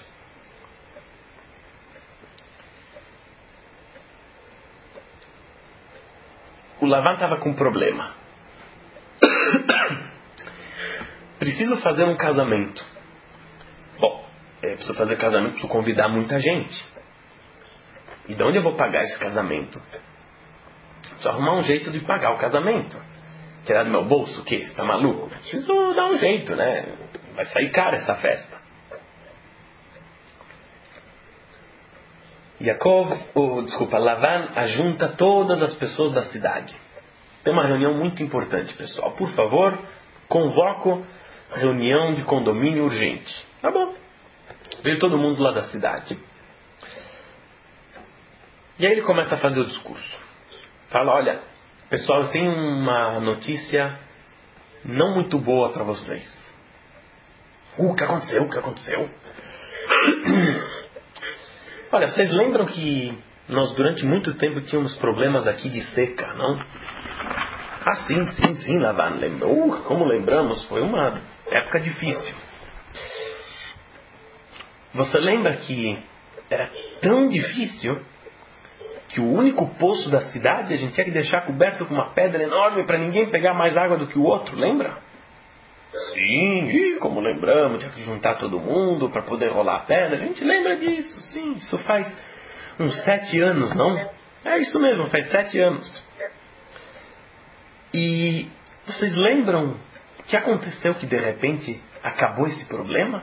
[SPEAKER 1] O Lavan estava com um problema. Preciso fazer um casamento. Bom, preciso fazer casamento, preciso convidar muita gente. E de onde eu vou pagar esse casamento? Preciso arrumar um jeito de pagar o casamento. Tirar do meu bolso? O quê? Você está maluco? Preciso dar um jeito, né? Vai sair cara essa festa. Lavan ajunta todas as pessoas da cidade. Tem uma reunião muito importante, pessoal. Por favor, convoco reunião de condomínio urgente. Tá bom. Veio todo mundo lá da cidade. E aí ele começa a fazer o discurso. Fala, olha, pessoal, eu tenho uma notícia não muito boa para vocês. O que aconteceu? O que aconteceu? Olha, vocês lembram que nós durante muito tempo tínhamos problemas aqui de seca, não? Ah, sim, Lavan, lembra? Como lembramos, foi uma época difícil. Você lembra que era tão difícil que o único poço da cidade a gente tinha que deixar coberto com uma pedra enorme para ninguém pegar mais água do que o outro, lembra? Sim, como lembramos, tinha que juntar todo mundo para poder rolar a pedra. A gente lembra disso, sim. Isso faz uns 7 anos, não? É isso mesmo, faz 7 anos. E vocês lembram o que aconteceu que de repente acabou esse problema?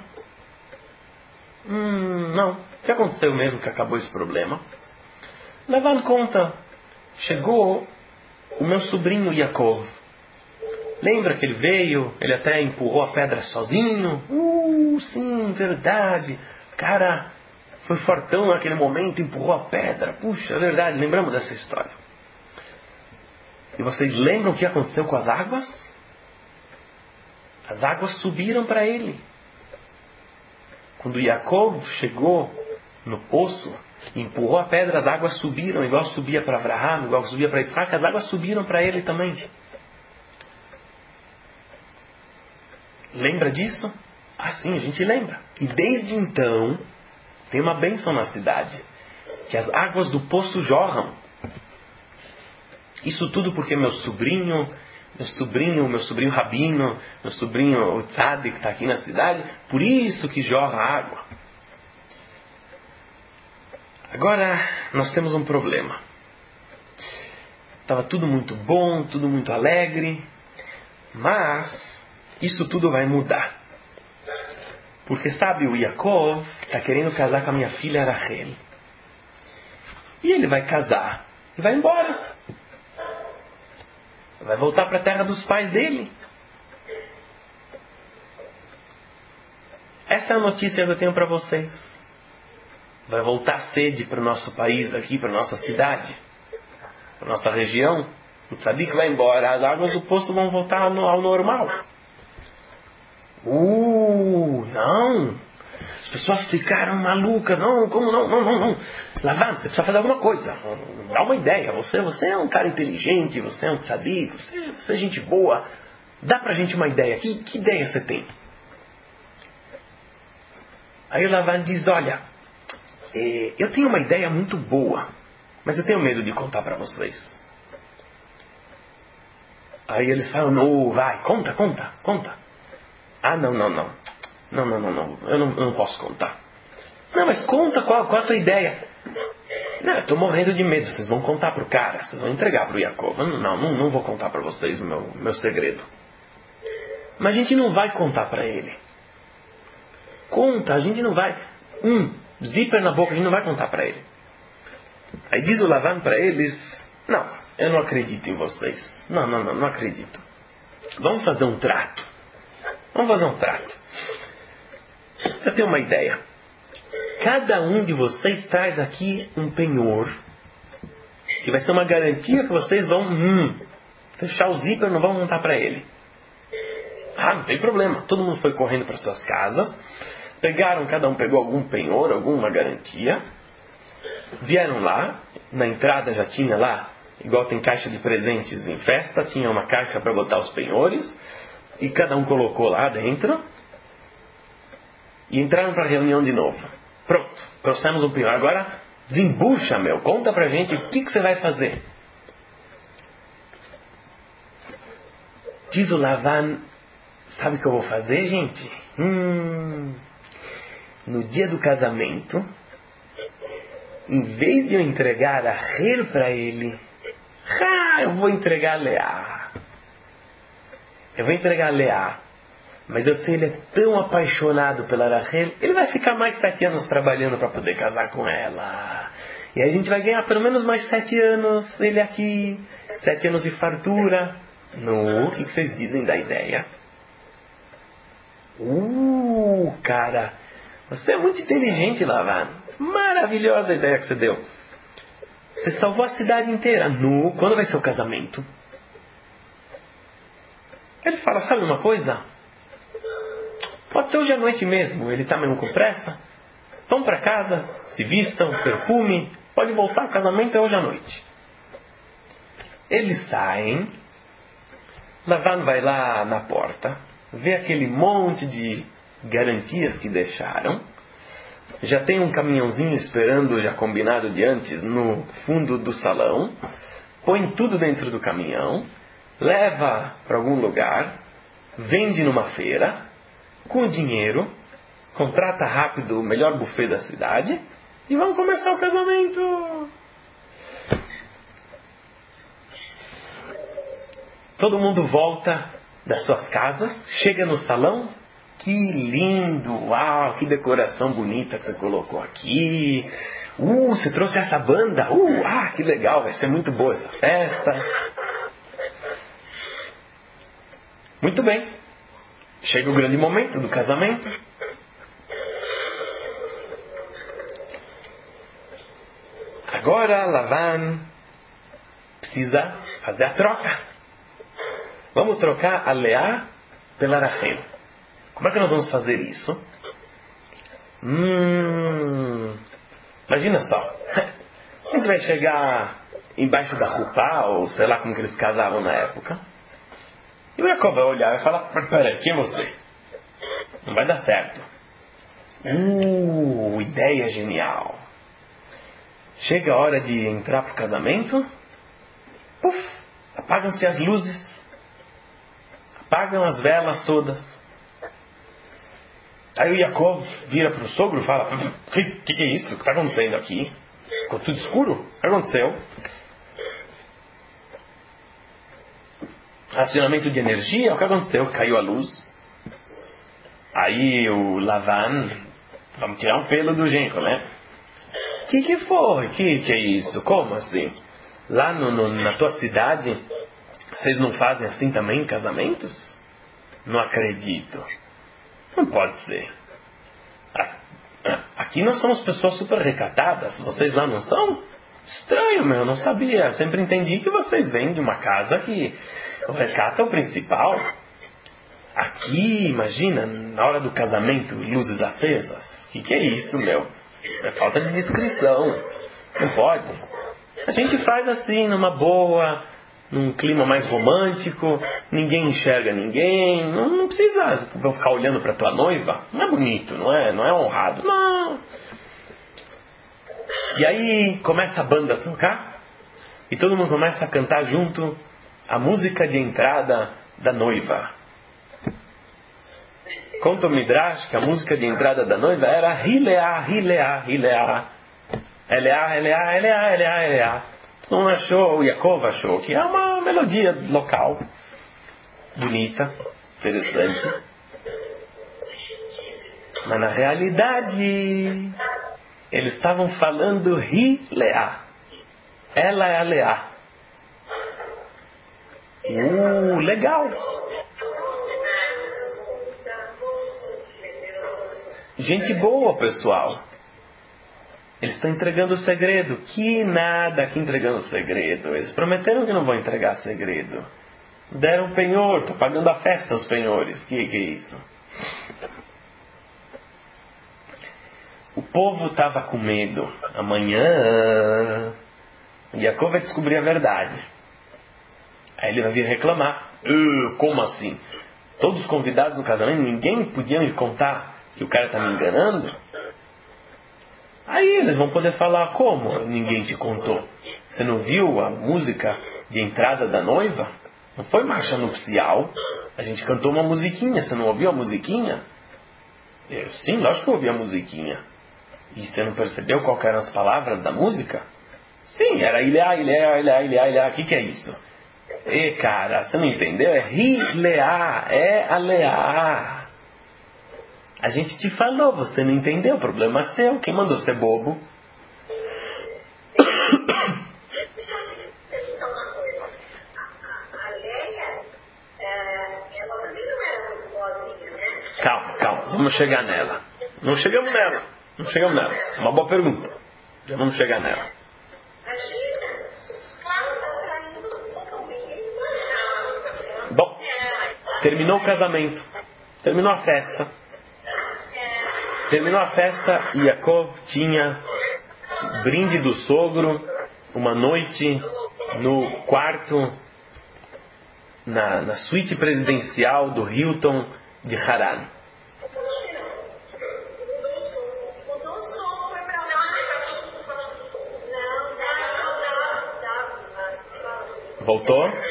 [SPEAKER 1] Não. O que aconteceu mesmo que acabou esse problema? Lavan conta, chegou o meu sobrinho Yaakov. Lembra que ele veio, ele até empurrou a pedra sozinho? Sim, verdade. Cara, foi fortão naquele momento, empurrou a pedra. Puxa, é verdade, lembramos dessa história. E vocês lembram o que aconteceu com as águas? As águas subiram para ele. Quando Yaakov chegou no poço, empurrou a pedra, as águas subiram, igual subia para Abraham, igual subia para Isaac, as águas subiram para ele também. Lembra disso? Ah, sim, a gente lembra. E desde então, tem uma bênção na cidade, que as águas do poço jorram. Isso tudo porque meu sobrinho Rabino, meu sobrinho o Tzadik está aqui na cidade, por isso que jorra água. Agora, nós temos um problema. Estava tudo muito bom, tudo muito alegre, mas isso tudo vai mudar. Porque sabe, o Yaakov está querendo casar com a minha filha Rachel. E ele vai casar e vai embora. Vai voltar para a terra dos pais dele. Essa é a notícia que eu tenho para vocês. Vai voltar sede para o nosso país aqui, para a nossa cidade, para a nossa região. O tzadik vai embora, as águas do poço vão voltar ao normal. Não. As pessoas ficaram malucas. Não, como não. Lavan, você precisa fazer alguma coisa. Dá uma ideia. Você é um cara inteligente, você é um tzadik, você é gente boa. Dá pra gente uma ideia. Que ideia você tem? Aí o Lavan diz, olha, eu tenho uma ideia muito boa, mas eu tenho medo de contar pra vocês. Aí eles falam, não, vai, conta. Ah, não. Eu não posso contar. Não, mas conta qual a tua ideia. Não, eu estou morrendo de medo. Vocês vão contar para o cara. Vocês vão entregar para o Yaakov. Não vou contar para vocês o meu segredo. Mas a gente não vai contar para ele. Conta, a gente não vai. Zíper na boca, a gente não vai contar para ele. Aí diz o Lavan para eles, não, eu não acredito em vocês. Não acredito. Vamos fazer um trato. Eu tenho uma ideia. Cada um de vocês traz aqui um penhor, que vai ser uma garantia que vocês vão fechar o zíper e não vão montar para ele. Ah, não tem problema. Todo mundo foi correndo para suas casas, cada um pegou algum penhor, alguma garantia, vieram lá, na entrada já tinha lá, igual tem caixa de presentes em festa, tinha uma caixa para botar os penhores, e cada um colocou lá dentro, e entraram para a reunião de novo. Pronto, trouxemos um penhor. Agora, desembucha, conta pra gente o que você vai fazer. Diz o Lavan, sabe o que eu vou fazer, gente? No dia do casamento, em vez de eu entregar a Rachel para ele, eu vou entregar a Leá. Mas eu sei, ele é tão apaixonado pela Rachel, ele vai ficar mais 7 anos trabalhando para poder casar com ela. E aí a gente vai ganhar pelo menos mais 7 anos, ele aqui, 7 anos de fartura. O que vocês dizem da ideia? Cara, você é muito inteligente, Lavan. Maravilhosa a ideia que você deu. Você salvou a cidade inteira. Quando vai ser o casamento? Ele fala, sabe uma coisa? Pode ser hoje à noite mesmo. Ele está mesmo com pressa. Vão para casa, se vistam, perfume. Pode voltar, o casamento é hoje à noite. Eles saem. Lavan vai lá na porta, vê aquele monte de garantias que deixaram. Já tem um caminhãozinho esperando, já combinado de antes, no fundo do salão. Põe tudo dentro do caminhão, leva para algum lugar, vende numa feira, com o dinheiro, contrata rápido o melhor buffet da cidade e vamos começar o casamento. Todo mundo volta das suas casas, chega no salão. Que lindo! Uau, que decoração bonita que você colocou aqui. Você trouxe essa banda. Que legal, vai ser muito boa essa festa. Muito bem. Chega o grande momento do casamento. Agora Lavan precisa fazer a troca. Vamos trocar a Leá pela Rachel. Como é que nós vamos fazer isso? Imagina só. A gente vai chegar embaixo da Rupá, ou sei lá como que eles casavam na época. E o Jacob vai olhar e falar, peraí, quem é você? Não vai dar certo. Ideia genial. Chega a hora de entrar para o casamento. Apagam-se as luzes. Apagam as velas todas. Aí o Yaakov vira para o sogro e fala, o que é isso? O que está acontecendo aqui? Ficou tudo escuro? O que aconteceu? Racionamento de energia? O que aconteceu? Caiu a luz. Aí o Lavan, vamos tirar um pelo do genro, né? Que foi? Que é isso? Como assim? Lá na tua cidade, vocês não fazem assim também em casamentos? Não acredito. Não pode ser. Aqui nós somos pessoas super recatadas. Vocês lá não são? Estranho, meu. Não sabia. Sempre entendi que vocês vêm de uma casa que o recato é o principal. Aqui, imagina, na hora do casamento, luzes acesas. Que é isso, meu? É falta de discrição. Não pode. A gente faz assim, numa boa, num clima mais romântico, ninguém enxerga ninguém, não precisa ficar olhando para tua noiva, não é bonito, não é honrado, não. E aí começa a banda a tocar, e todo mundo começa a cantar junto a música de entrada da noiva. Conta o Midrash que a música de entrada da noiva era Hileá, Hileá, Hileá, Eleá, Eleá, Eleá, Eleá, Eleá. Não achou, o Yaakov achou que é uma melodia local, bonita, interessante. Mas na realidade, eles estavam falando Hi-Leá. Ela é a Leá. Legal. Gente boa, pessoal. Eles estão entregando o segredo. Que nada que entregando o segredo. Eles prometeram que não vão entregar segredo. Deram penhor. Estão pagando a festa aos penhores. Que é isso? O povo estava com medo. Amanhã Yaakov vai descobrir a verdade. Aí ele vai vir reclamar. Como assim? Todos os convidados do casamento, ninguém podia me contar que o cara está me enganando? Aí eles vão poder falar, como ninguém te contou? Você não viu a música de entrada da noiva? Não foi marcha nupcial? A gente cantou uma musiquinha, você não ouviu a musiquinha? Sim, lógico que eu ouvi a musiquinha. E você não percebeu qual eram as palavras da música? Sim, era Ileá, Ileá, Ileá, Ileá, Ileá. O que é isso? Cara, você não entendeu? É Ri-Leá, é a Leá. A gente te falou, você não entendeu, o problema é seu, quem mandou ser bobo? Vamos chegar nela. Não chegamos nela. Uma boa pergunta. Já vamos chegar nela. Bom, terminou o casamento. Terminou a festa. Yaakov tinha brinde do sogro, uma noite no quarto, na suíte presidencial do Hilton de Haran. Voltou?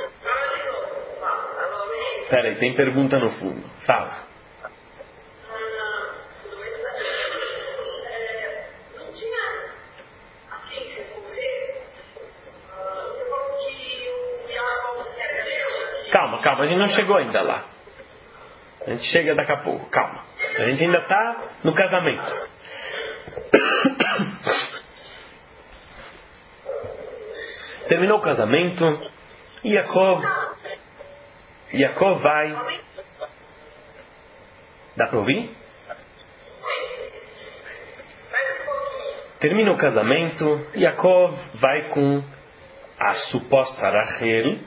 [SPEAKER 1] Peraí, tem pergunta no fundo. Fala. Calma, a gente não chegou ainda lá. A gente chega daqui a pouco, calma. A gente ainda está no casamento. Terminou o casamento, Yaakov vai... Dá para ouvir? Termina o casamento, Yaakov vai com a suposta Rachel,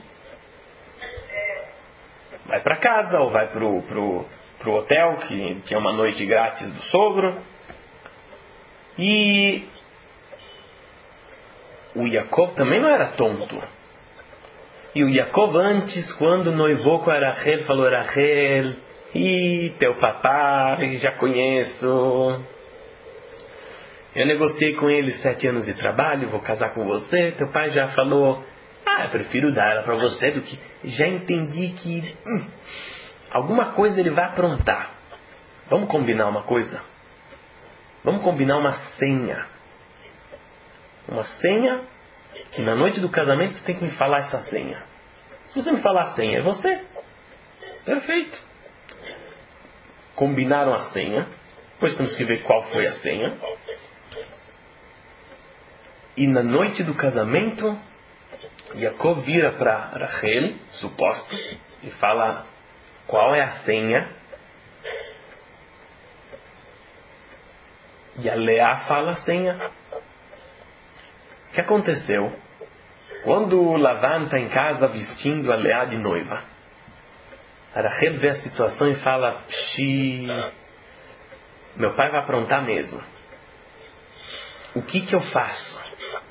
[SPEAKER 1] vai para casa ou vai pro hotel, que é uma noite grátis do sogro. E o Yaakov também não era tonto. E o Yaakov antes, quando noivou com a Rachel, falou: Rachel, teu papai, já conheço. Eu negociei com ele 7 anos de trabalho, vou casar com você. Teu pai já falou: eu prefiro dar ela para você do que... Já entendi que alguma coisa ele vai aprontar. Vamos combinar uma coisa? Vamos combinar uma senha. Uma senha que na noite do casamento você tem que me falar essa senha. Se você me falar a senha, é você. Perfeito. Combinaram a senha. Depois temos que ver qual foi a senha. E na noite do casamento, Yaakov vira para Rachel, suposto, e fala: qual é a senha? E a Leá fala a senha. O que aconteceu? Quando o Lavan está em casa vestindo a Leá de noiva, a Rachel vê a situação e fala: meu pai vai aprontar mesmo. O que eu faço?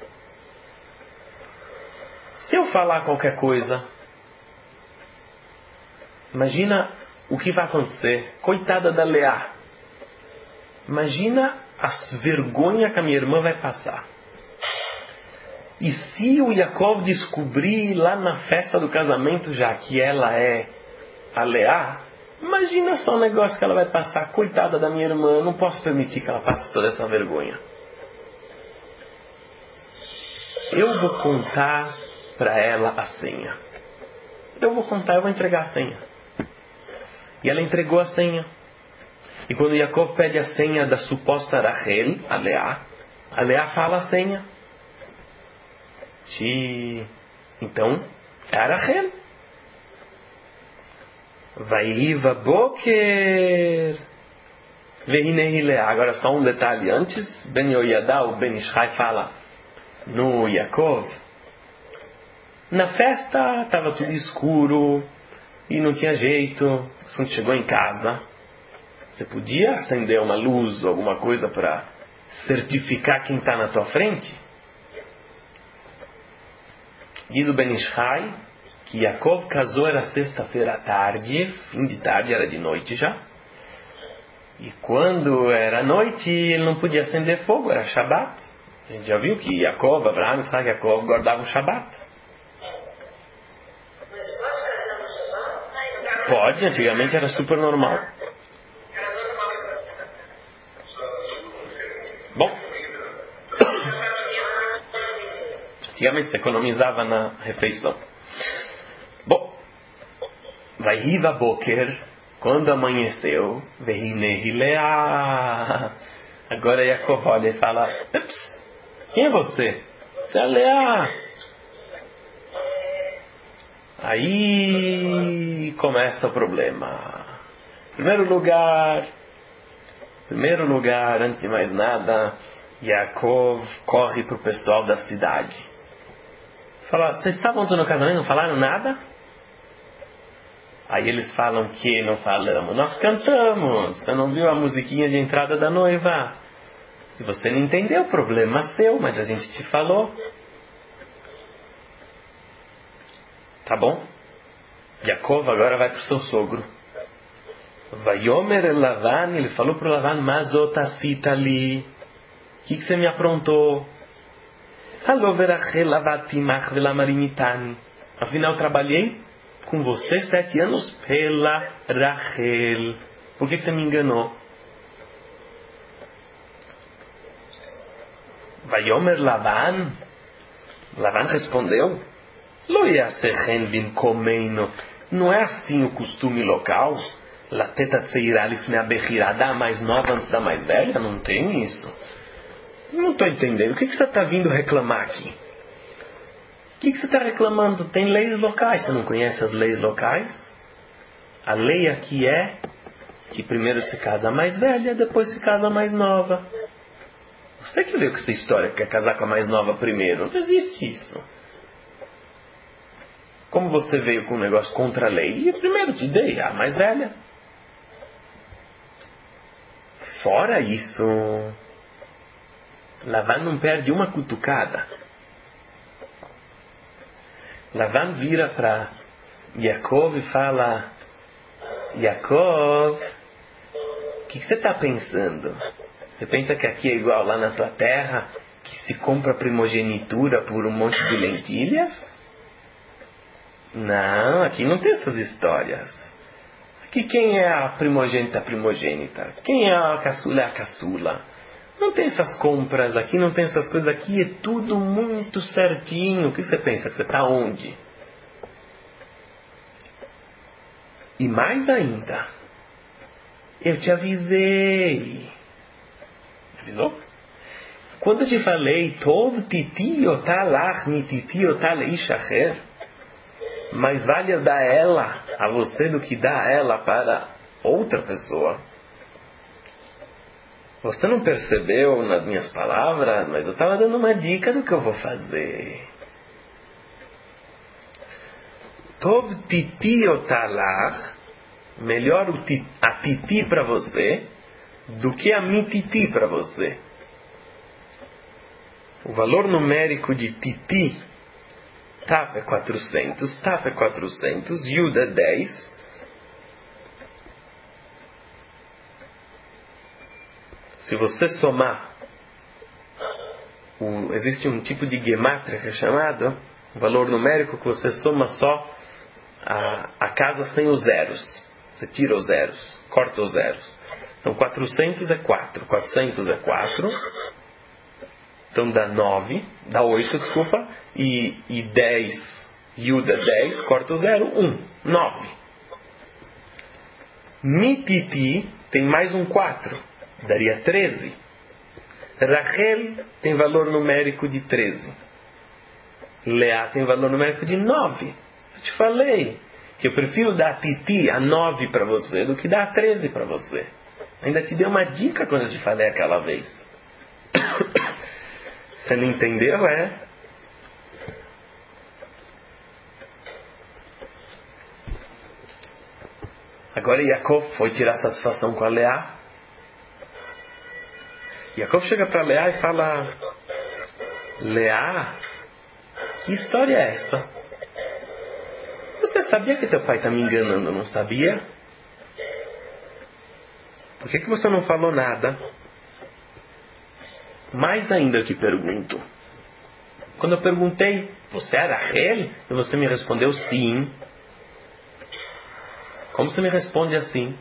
[SPEAKER 1] Se eu falar qualquer coisa, imagina o que vai acontecer. Coitada da Leá. Imagina as vergonhas que a minha irmã vai passar. E se o Yaakov descobrir lá na festa do casamento já que ela é a Leá, imagina só o negócio que ela vai passar. Coitada da minha irmã, eu não posso permitir que ela passe toda essa vergonha. Eu vou contar para ela a senha. Eu vou entregar a senha. E ela entregou a senha. E quando Yaakov pede a senha da suposta Rachel, a Leá fala a senha. Então, é a Rachel. Vaiva boker vehinei Leá. Agora só um detalhe antes. Ben Yoyadá, o Ben Ishai fala no Yaakov. Na festa estava tudo escuro e não tinha jeito. Quando chegou em casa, você podia acender uma luz ou alguma coisa para certificar quem está na tua frente? Diz o Ben Ishai que Yaakov casou, era sexta-feira à tarde, fim de tarde, era de noite já. E quando era noite, ele não podia acender fogo, era Shabat. A gente já viu que Yaakov, Abraham, Isaac, Yaakov guardavam Shabat. Pode, antigamente era super normal. Bom, antigamente se economizava na refeição. Bom, Vaiva boker, quando amanheceu, vehinei Leá. Agora Yaakov olha e fala: quem é você? Você é a Leá. Aí começa o problema. Em primeiro lugar, Primeiro lugar, antes de mais nada, Yaakov corre para o pessoal da cidade. Fala, vocês estavam no casamento, não falaram nada? Aí eles falam que não falamos. Nós cantamos. Você não viu a musiquinha de entrada da noiva? Se você não entendeu, problema seu, mas a gente te falou. Tá bom? Yaakov agora vai para o seu sogro. Vayomer Lavan, ele falou para o Lavan, Mazotacita ali. O que você me aprontou? Afinal, trabalhei com você 7 anos pela Rachel. Por que você me enganou? Vayomer Lavan. Lavan respondeu: Lo yasechen bimkomeino. Não é assim o costume local? Lateta tzeirá lifnei abechirá. Dá a mais nova antes da mais velha? Não tem isso. Não estou entendendo. O que você está vindo reclamar aqui? O que você está reclamando? Tem leis locais. Você não conhece as leis locais? A lei aqui é que primeiro se casa a mais velha, depois se casa a mais nova. Você que veio com essa história que quer casar com a mais nova primeiro. Não existe isso. Como você veio com um negócio contra a lei? E primeiro te dei a mais velha. Fora isso, Lavan não perde uma cutucada. Lavan vira para Yaakov e fala: Yaakov, o que você está pensando? Você pensa que aqui é igual lá na tua terra, que se compra primogenitura por um monte de lentilhas? Não, aqui não tem essas histórias. Aqui quem é a primogênita? Quem é a caçula? Não tem essas compras aqui, não tem essas coisas aqui, é tudo muito certinho. O que você pensa? Que você está onde? E mais ainda, eu te avisei. Avisou? Quando eu te falei, Tov titi otalach mi titi otal ishacher, mais vale eu dar ela a você do que dar ela para outra pessoa. Você não percebeu nas minhas palavras, mas eu estava dando uma dica do que eu vou fazer. Tov titi otalach, melhor a titi para você do que a mititi para você. O valor numérico de titi, Taf é 400, Taf é 400, Yud é 10. Se você somar, existe um tipo de gemátria que é chamado, o valor numérico que você soma só a casa sem os zeros. Você tira os zeros, corta os zeros. Então 400 é 4, 400 é 4. Então dá 9, dá 8, desculpa. E 10, Yud é 10, corta o zero, 1, 9. Mititi tem mais um 4, daria 13. Rachel tem valor numérico de 13. Leá tem valor numérico de 9. Eu te falei que eu prefiro dar titi a 9 para você do que dar a 13 para você. Ainda te dei uma dica quando eu te falei aquela vez. Você não entendeu, é? Agora Yaakov foi tirar satisfação com a Leá. Yaakov chega para Leá e fala: Leá, que história é essa? Você sabia que teu pai está me enganando, não sabia? Por que você não falou nada? Mais ainda eu te pergunto. Quando eu perguntei, você é Rachel? E você me respondeu sim. Como você me responde assim?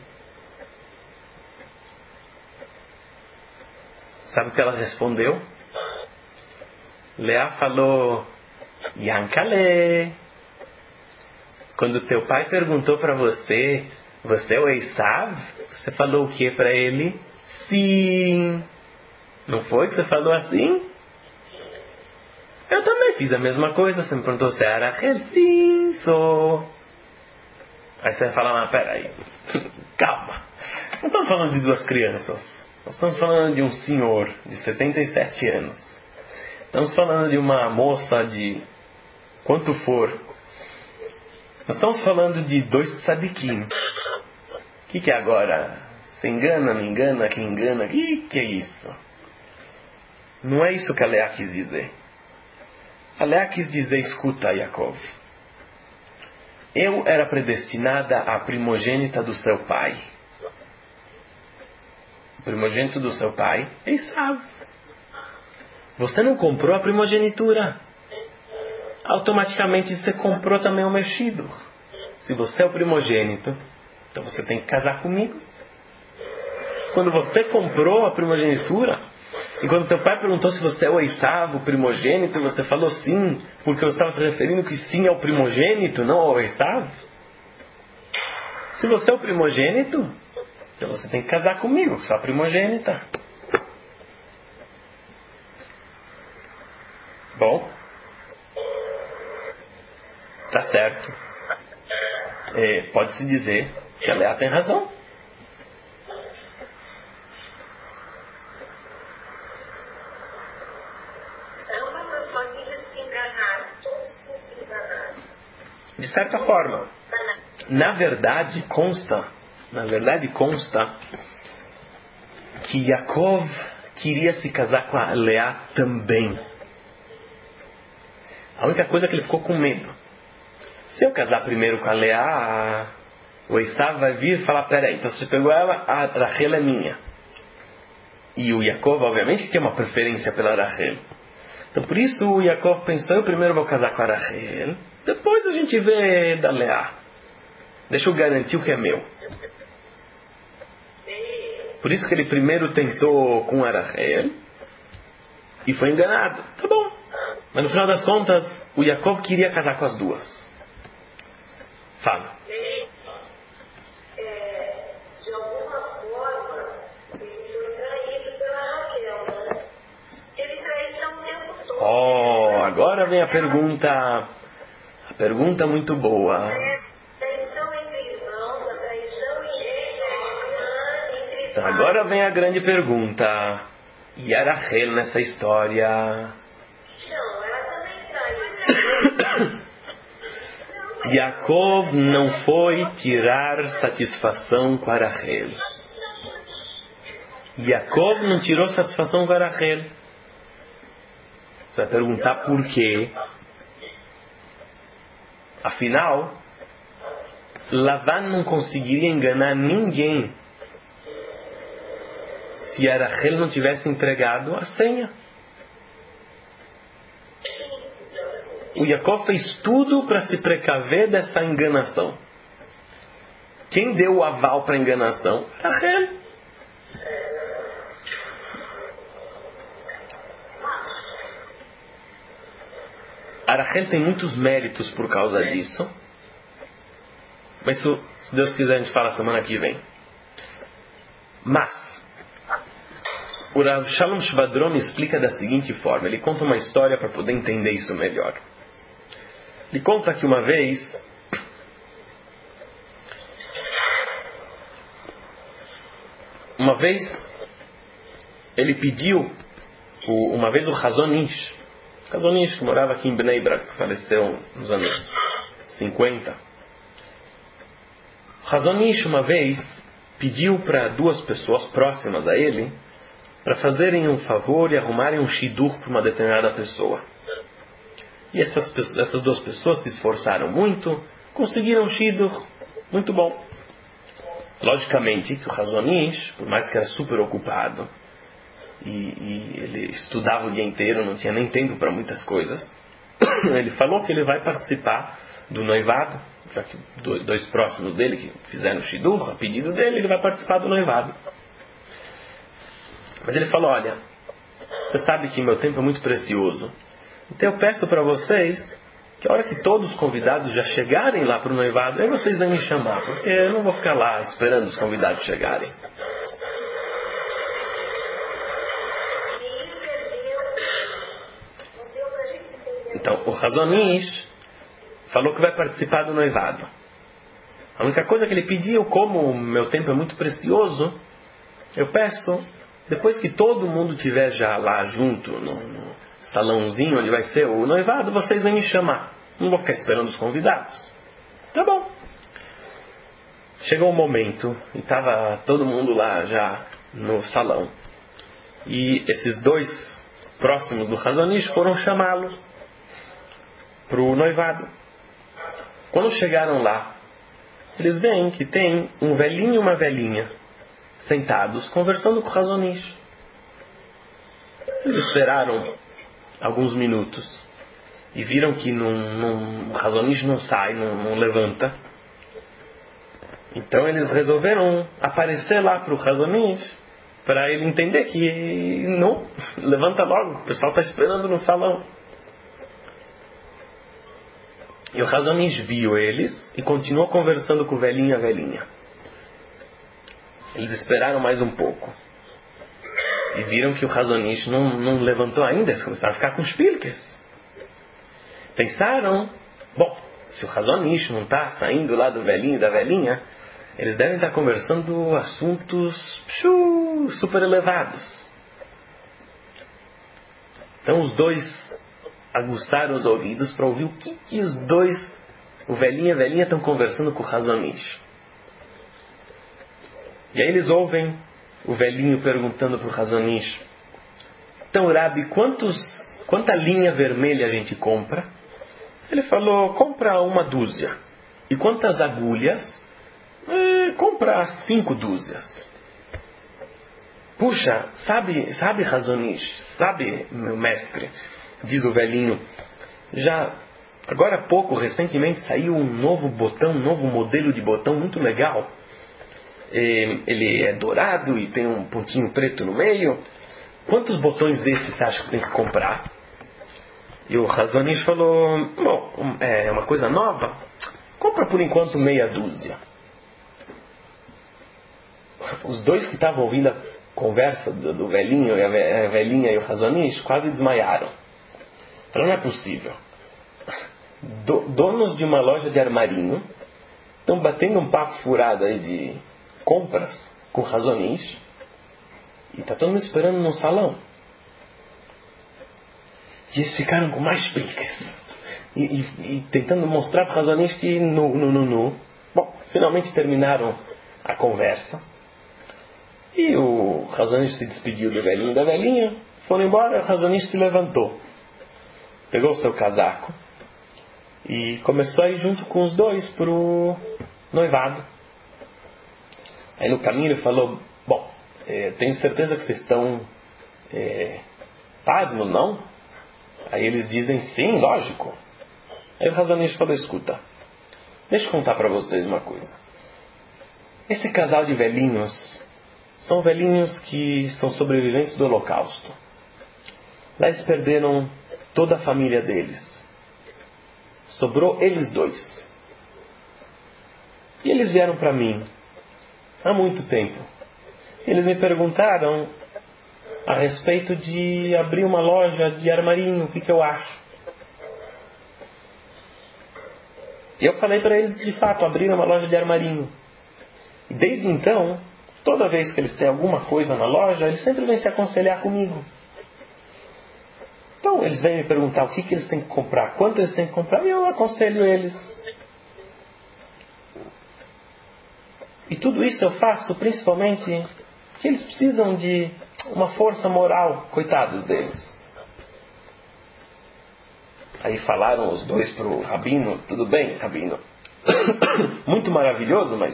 [SPEAKER 1] Sabe o que ela respondeu? Leá falou: Yankale. Quando teu pai perguntou para você, você é o Esav? Você falou o que para ele? Sim. Não foi que você falou assim? Eu também fiz a mesma coisa. Você me perguntou se era Rachel? Sim, sou. Aí você vai falar: mas peraí, calma. Não estamos falando de duas crianças. Nós estamos falando de um senhor de 77 anos. Estamos falando de uma moça de quanto for. Nós estamos falando de 2 tzadikim. O que é agora? Se engana, não engana, que engana? O que é isso? Não é isso que a Leá quis dizer. A Leá quis dizer, escuta, Yaakov. Eu era predestinada à primogênita do seu pai. O primogênito do seu pai é Esaú. Você não comprou a primogenitura. Automaticamente você comprou também o mexido. Se você é o primogênito, então você tem que casar comigo. Quando você comprou a primogenitura, e quando teu pai perguntou se você é o Esaú, o primogênito, você falou sim, porque você estava se referindo que sim é o primogênito, não ao Esaú. Se você é o primogênito, então você tem que casar comigo, sou a primogênita. Bom, tá certo. Pode-se dizer que a Leá tem razão. De certa forma, na verdade consta que Yaakov queria se casar com a Leá também. A única coisa é que ele ficou com medo. Se eu casar primeiro com a Leá, o Esaú vai vir e falar, peraí, então você pegou ela, a Rachel é minha. E o Yaakov, obviamente, tinha uma preferência pela Rachel. Então por isso o Yaakov pensou, eu primeiro vou casar com a Rachel, depois a gente vê da Leá. Deixa eu garantir o que é meu. Por isso que ele primeiro tentou com a Rachel e foi enganado. Tá bom. Mas no final das contas, o Yaakov queria casar com as duas. Fala.
[SPEAKER 3] De alguma forma, ele foi traído pela Raquel, né? Ele traiu o tempo todo.
[SPEAKER 1] Oh, agora vem a pergunta. A pergunta muito boa.
[SPEAKER 3] Traição entre irmãos, a traição entre
[SPEAKER 1] Então, agora vem a grande pergunta. E a Rachel nessa história?
[SPEAKER 3] Não, ela também traiu.
[SPEAKER 1] Yaakov não foi tirar satisfação com a Rachel. Yaakov não tirou satisfação com a Rachel. Você vai perguntar por quê? Afinal, Lavan não conseguiria enganar ninguém se a Rachel não tivesse entregado a senha. O Yaakov fez tudo para se precaver dessa enganação. Quem deu o aval para a enganação? Rachel. A Rachel tem muitos méritos por causa disso. Mas isso, se Deus quiser, a gente fala semana que vem. Mas o Rav Shalom Shvadron explica da seguinte forma. Ele conta uma história para poder entender isso melhor. Ele conta que uma vez ele pediu, uma vez o Chazon Ish, que morava aqui em Bnei Brak, que faleceu nos anos 50. O Chazon Ish uma vez pediu para 2 pessoas próximas a ele para fazerem um favor e arrumarem um shidur para uma determinada pessoa. E essas 2 pessoas se esforçaram muito, conseguiram um shidur muito bom. Logicamente que o Chazon Ish, por mais que era super ocupado e ele estudava o dia inteiro, não tinha nem tempo para muitas coisas, ele falou que ele vai participar do noivado, já que 2 próximos dele que fizeram o shidur, a pedido dele, ele vai participar do noivado. Mas ele falou, olha, você sabe que meu tempo é muito precioso, então eu peço para vocês que a hora que todos os convidados já chegarem lá para o noivado, aí vocês vão me chamar, porque eu não vou ficar lá esperando os convidados chegarem. Então, o Chazon Ish falou que vai participar do noivado. A única coisa que ele pediu, como o meu tempo é muito precioso, eu peço depois que todo mundo estiver já lá junto, no salãozinho onde vai ser o noivado, vocês vêm me chamar. Não vou ficar esperando os convidados. Tá bom. Chegou o momento, e estava todo mundo lá já no salão. E esses dois próximos do Hazon Ish foram chamá-lo para o noivado. Quando chegaram lá, eles veem que tem um velhinho e uma velhinha sentados, conversando com o Hazon Ish. Eles esperaram alguns minutos e viram que o Hazon Ish não sai, não levanta. Então eles resolveram aparecer lá para o Hazon Ish, para ele entender que não, levanta logo, o pessoal está esperando no salão. E o Hazon Ish viu eles e continuou conversando com o velhinho e a velhinha. Eles esperaram mais um pouco e viram que o Hazon Ish não levantou ainda. Eles começaram a ficar com os pilques. Pensaram, bom, se o Hazon Ish não está saindo lá do velhinho e da velhinha, eles devem estar conversando assuntos super elevados. Então os dois aguçaram os ouvidos para ouvir o que os dois, o velhinho e a velhinha, estão conversando com o Hazon Ish. E aí eles ouvem o velhinho perguntando para o Hazon Ish: então, Rabi, quanta linha vermelha a gente compra? Ele falou: compra 1 dúzia. E quantas agulhas? Compra 5 dúzias. Puxa, sabe Hazon Ish, sabe, meu mestre, diz o velhinho, já agora há pouco, recentemente, saiu um novo botão, um novo modelo de botão muito legal. Ele é dourado e tem um pontinho preto no meio. Quantos botões desses você acha que tem que comprar? E o Hazon Ish falou: bom, é uma coisa nova, compra por enquanto meia dúzia. Os dois que estavam ouvindo a conversa do velhinho e a velhinha e o Hazon Ish quase desmaiaram. Falaram: não é possível. Donos de uma loja de armarinho estão batendo um papo furado aí de compras com o Hazon Ish e está todo mundo esperando no salão. E eles ficaram com mais piques e tentando mostrar para o Hazon Ish que Bom, finalmente terminaram a conversa. E o Hazon Ish se despediu do velhinho e da velhinha, foram embora. O Hazon Ish se levantou, pegou o seu casaco e começou a ir junto com os dois para o noivado. Aí no caminho ele falou: bom, tenho certeza que vocês estão pasmos, não? Aí eles dizem: sim, lógico. Aí o Hazon Ish falou: escuta, deixa eu contar para vocês uma coisa. Esse casal de velhinhos são velhinhos que são sobreviventes do Holocausto. Lá eles perderam toda a família deles. Sobrou eles dois. E eles vieram para mim há muito tempo. Eles me perguntaram a respeito de abrir uma loja de armarinho, o que eu acho. E eu falei para eles, de fato, abrir uma loja de armarinho. E desde então, toda vez que eles têm alguma coisa na loja, eles sempre vêm se aconselhar comigo. Então eles vêm me perguntar o que eles têm que comprar, quanto eles têm que comprar, e eu aconselho eles. E tudo isso eu faço principalmente porque eles precisam de uma força moral, coitados deles. Aí falaram os dois para o Rabino: tudo bem, Rabino, muito maravilhoso, mas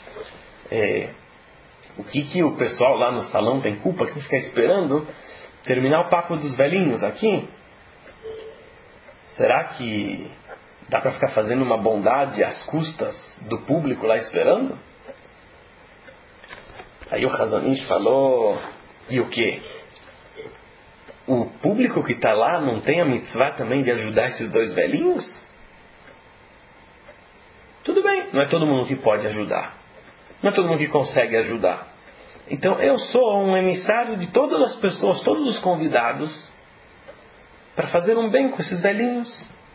[SPEAKER 1] o que o pessoal lá no salão tem culpa que fica esperando terminar o papo dos velhinhos aqui? Será que dá para ficar fazendo uma bondade às custas do público lá esperando? Aí o Hazon Ish falou: e o quê? O público que está lá não tem a mitzvah também de ajudar esses dois velhinhos? Tudo bem, não é todo mundo que pode ajudar, não é todo mundo que consegue ajudar. Então eu sou um emissário de todas as pessoas, todos os convidados, para fazer um bem com esses velhinhos.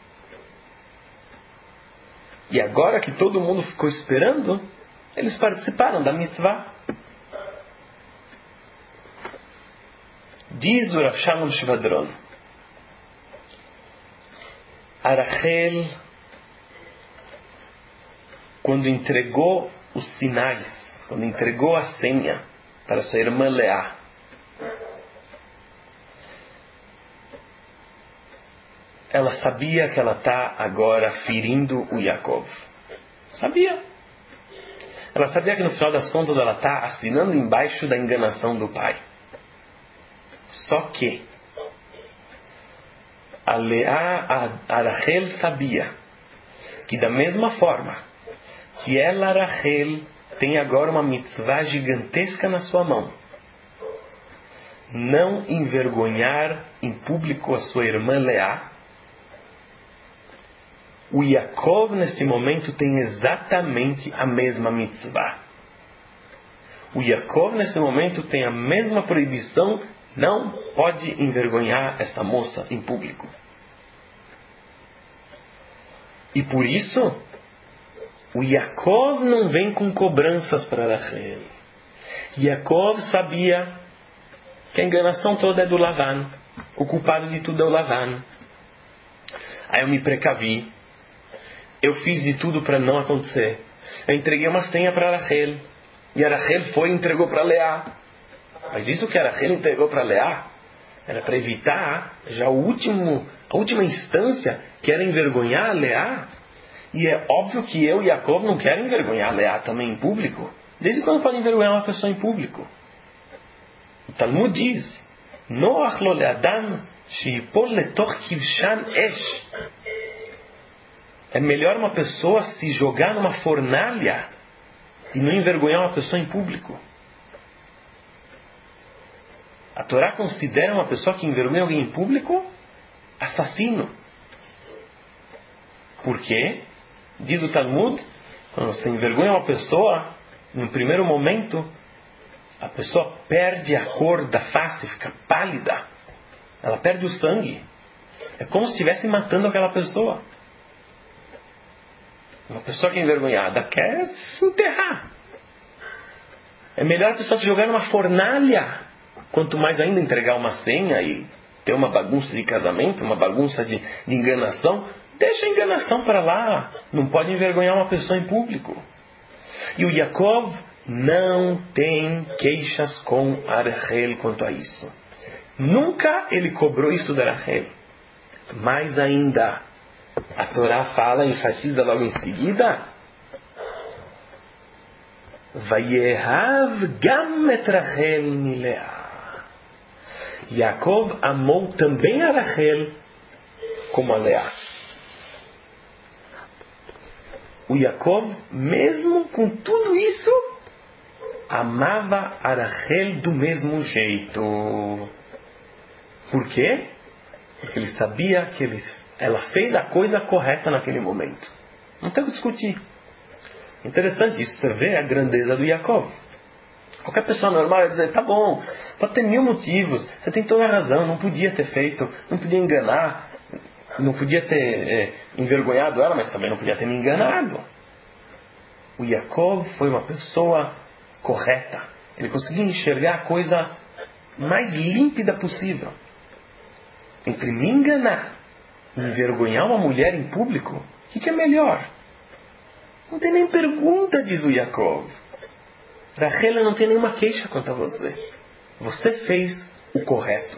[SPEAKER 1] E agora que todo mundo ficou esperando, eles participaram da mitzvah. Diz o Rav Shalom Shvadron, a Rachel, quando entregou os sinais, quando entregou a senha para sua irmã Leá, ela sabia que ela está agora ferindo o Yaakov. Sabia. Ela sabia que no final das contas ela está assinando embaixo da enganação do pai. Só que a Leá, a Rachel sabia que da mesma forma que ela, Rachel, tem agora uma mitzvah gigantesca na sua mão, não envergonhar em público a sua irmã Leá, o Yaakov nesse momento tem exatamente a mesma mitzvah. O Yaakov nesse momento tem a mesma proibição, não pode envergonhar essa moça em público. E por isso, o Yaakov não vem com cobranças para Rachel. Yaakov sabia que a enganação toda é do Lavan. O culpado de tudo é o Lavan. Aí eu me precavi. Eu fiz de tudo para não acontecer. Eu entreguei uma senha para Rachel. E a Rachel foi e entregou para Leá. Mas isso que a Rachel entregou para Leá era para evitar já a última instância, que era envergonhar a Leá. E é óbvio que eu e Yaakov não querem envergonhar a Leá também em público. Desde quando pode envergonhar uma pessoa em público? O Talmud diz: Noach lo le'adam sheipol letoch kivshan esh. É melhor uma pessoa se jogar numa fornalha e não envergonhar uma pessoa em público. A Torá considera uma pessoa que envergonha alguém em público assassino. Por quê? Diz o Talmud, quando você envergonha uma pessoa, no primeiro momento, a pessoa perde a cor da face, fica pálida. Ela perde o sangue. É como se estivesse matando aquela pessoa. Uma pessoa que é envergonhada quer se enterrar. É melhor a pessoa se jogar numa fornalha, quanto mais ainda entregar uma senha e ter uma bagunça de casamento, uma bagunça de enganação. Deixa a enganação para lá. Não pode envergonhar uma pessoa em público. E o Yaakov não tem queixas com a Rachel quanto a isso. Nunca ele cobrou isso da Rachel. Mais ainda, a Torá fala, enfatiza logo em seguida: Vayehav gam et Rachel milea. Yaakov amou também a Rachel como a Leá. O Yaakov, mesmo com tudo isso, amava a Rachel do mesmo jeito. Por quê? Porque ele sabia que ela fez a coisa correta naquele momento. Não tem o que discutir. Interessante isso. Você vê a grandeza do Yaakov. Qualquer pessoa normal vai dizer: tá bom, pode ter 1000 motivos, você tem toda a razão, não podia ter feito, não podia enganar, não podia ter envergonhado ela, mas também não podia ter me enganado. O Yaakov foi uma pessoa correta. Ele conseguiu enxergar a coisa mais límpida possível. Entre me enganar e envergonhar uma mulher em público, o que é melhor? Não tem nem pergunta, diz o Yaakov. Rachel não tem nenhuma queixa quanto a você. Você fez o correto.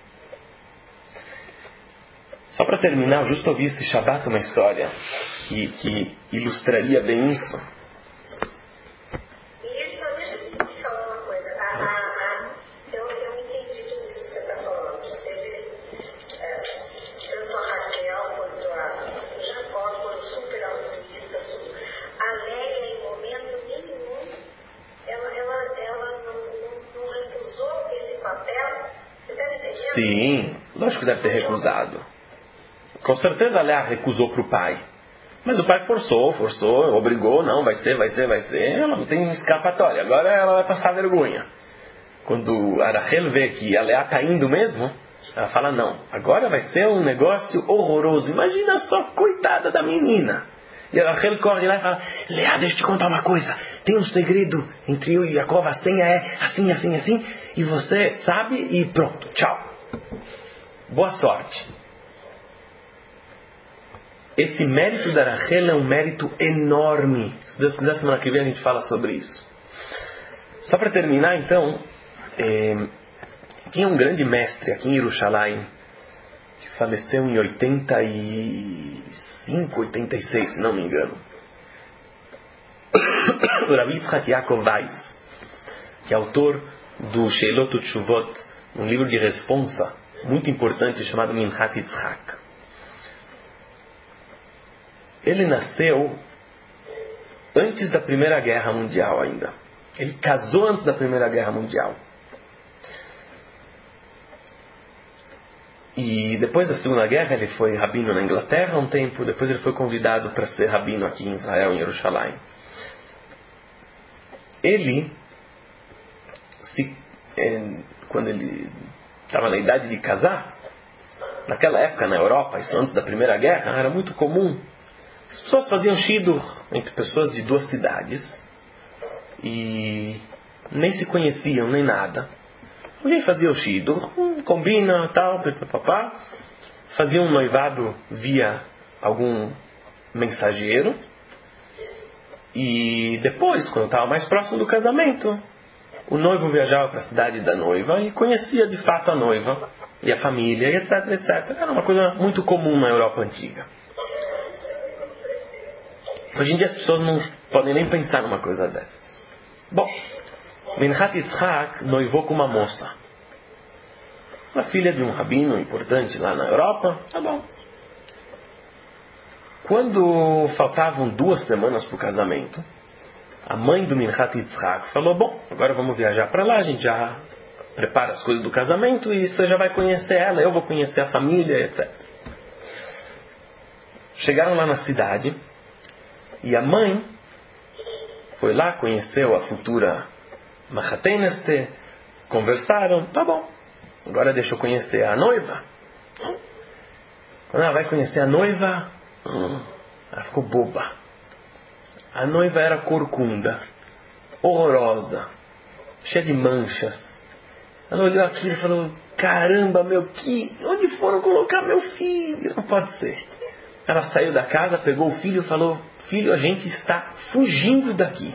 [SPEAKER 1] Só para terminar, eu justo ouvi esse Shabbat uma história que ilustraria bem isso.
[SPEAKER 3] Isso, deixa eu te falar uma coisa. Eu entendi tudo isso que você está falando. Teve tanto a Raquel quanto a Jacó foram super altruístas. A Leia, em momento nenhum, ela não recusou esse papel. Você está entendendo?
[SPEAKER 1] Sim, lógico que deve ter recusado. Com certeza a Leá recusou para o pai. Mas o pai forçou, obrigou, não, vai ser. Ela não tem escapatória. Agora ela vai passar vergonha. Quando a Rachel vê que a Leá está indo mesmo, ela fala: não, agora vai ser um negócio horroroso. Imagina só, coitada da menina. E a Rachel corre lá e fala: Leá, deixa eu te contar uma coisa. Tem um segredo entre eu e Jacob. A senha é assim, assim, assim. E você sabe e pronto. Tchau. Boa sorte. Esse mérito da Rachel é um mérito enorme. Se Deus quiser, semana que vem a gente fala sobre isso. Só para terminar, então, tinha um grande mestre aqui em Jerusalém, que faleceu em 85, 86, se não me engano. O Rabi Yitzhak Yaakov Weiss, que é autor do Sheilot Utshuvot, um livro de responsa muito importante chamado Minhat Yitzhak. Ele nasceu antes da Primeira Guerra Mundial ainda. Ele casou antes da Primeira Guerra Mundial. E depois da Segunda Guerra ele foi rabino na Inglaterra um tempo. Depois ele foi convidado para ser rabino aqui em Israel, em Jerusalém. Ele, quando ele estava na idade de casar, naquela época na Europa, isso antes da Primeira Guerra, era muito comum. As pessoas faziam shidduch entre pessoas de duas cidades e nem se conheciam, nem nada. Alguém fazia o shidduch, combina, tal, papapá. Fazia um noivado via algum mensageiro. E depois, quando estava mais próximo do casamento, o noivo viajava para a cidade da noiva e conhecia de fato a noiva e a família, e etc, etc. Era uma coisa muito comum na Europa antiga. Hoje em dia as pessoas não podem nem pensar numa coisa dessa. Bom, Minhat Yitzhak noivou com uma moça, uma filha de um rabino importante lá na Europa. Tá bom. Quando faltavam 2 semanas para o casamento, a mãe do Minhat Yitzhak falou: bom, agora vamos viajar para lá, a gente já prepara as coisas do casamento e você já vai conhecer ela, eu vou conhecer a família, etc. Chegaram lá na cidade e a mãe foi lá, conheceu a futura Machateneste, conversaram. Tá bom, agora deixa eu conhecer a noiva. Quando ela vai conhecer a noiva, ela ficou boba. A noiva era corcunda, horrorosa, cheia de manchas. Ela olhou aquilo e falou: caramba, onde foram colocar meu filho? Não pode ser. Ela saiu da casa, pegou o filho e falou: filho, a gente está fugindo daqui.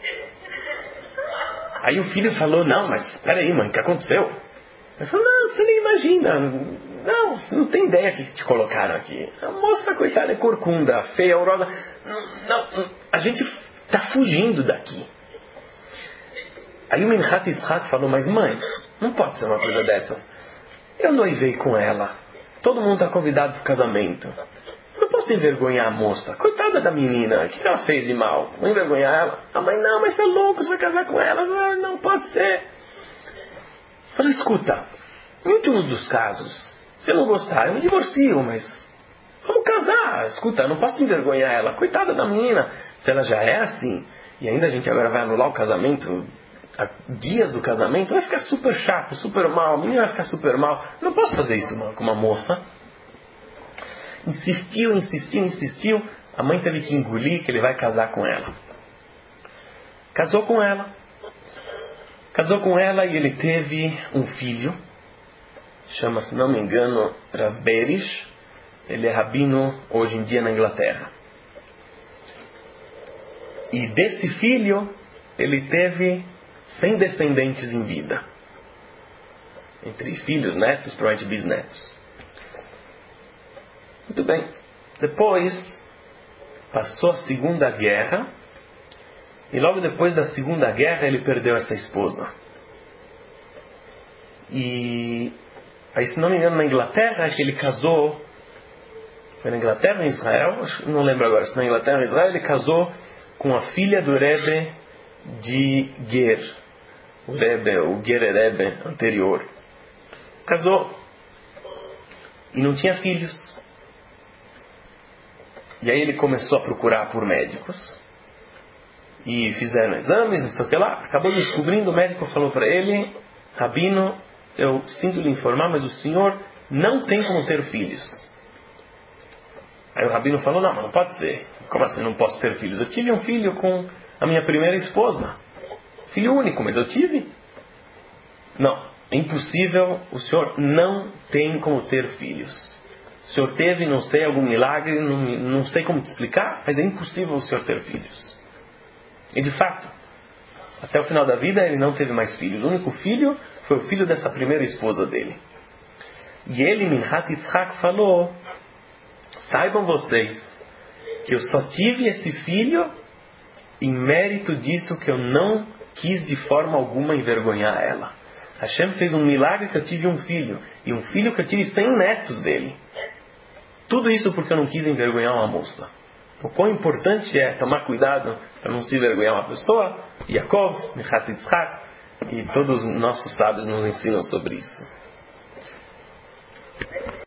[SPEAKER 1] Aí o filho falou: não, mas espera aí, mãe, o que aconteceu? Ele falou: não, você nem imagina. Não, você não tem ideia que te colocaram aqui. A moça, coitada, é corcunda, feia, horrorosa. Não, a gente está fugindo daqui. Aí o Minhat Yitzhak falou: mas mãe, não pode ser uma coisa dessas. Eu noivei com ela. Todo mundo está convidado para o casamento. Não posso envergonhar a moça. Coitada da menina. O que ela fez de mal? Vou envergonhar ela? A mãe: não, mas você é louco, você vai casar com ela. Não pode ser. Eu falei: escuta, em último dos casos, se eu não gostar, eu me divorcio, mas vamos casar. Escuta, eu não posso envergonhar ela. Coitada da menina. Se ela já é assim, e ainda a gente agora vai anular o casamento, dias do casamento, vai ficar super chato, super mal. A menina vai ficar super mal. Não posso fazer isso com uma moça. Insistiu. A mãe teve que engolir que ele vai casar com ela. Casou com ela e ele teve um filho. Chama, se não me engano, Rav Berish. Ele é rabino hoje em dia na Inglaterra. E desse filho, ele teve 100 descendentes em vida. Entre filhos, netos, provavelmente bisnetos. Muito bem. Depois, passou a Segunda Guerra. E logo depois da Segunda Guerra, ele perdeu essa esposa. E aí, se não me engano, na Inglaterra, acho que ele casou. Foi na Inglaterra ou em Israel? Não lembro agora. Se na Inglaterra ou em Israel, ele casou com a filha do Rebbe de Ger. O Ger Rebbe anterior. Casou. E não tinha filhos. E aí ele começou a procurar por médicos. E fizeram exames, não sei o que lá. Acabou descobrindo, o médico falou para ele: rabino, eu sinto lhe informar, mas o senhor não tem como ter filhos. Aí o rabino falou: não, mas não pode ser. Como assim não posso ter filhos? Eu tive um filho com a minha primeira esposa. Filho único, mas eu tive. Não, é impossível. O senhor não tem como ter filhos. O senhor teve, não sei, algum milagre, não sei como te explicar, mas é impossível o senhor ter filhos. E de fato, até o final da vida ele não teve mais filhos. O único filho foi o filho dessa primeira esposa dele. E ele, Minhat Yitzhak, falou: saibam vocês que eu só tive esse filho em mérito disso que eu não quis de forma alguma envergonhar ela. Hashem fez um milagre que eu tive um filho, e um filho que eu tive 100 netos dele. Tudo isso porque eu não quis envergonhar uma moça. O quão importante é tomar cuidado para não se envergonhar uma pessoa. Yaakov, Minhat Yitzhak e todos os nossos sábios nos ensinam sobre isso.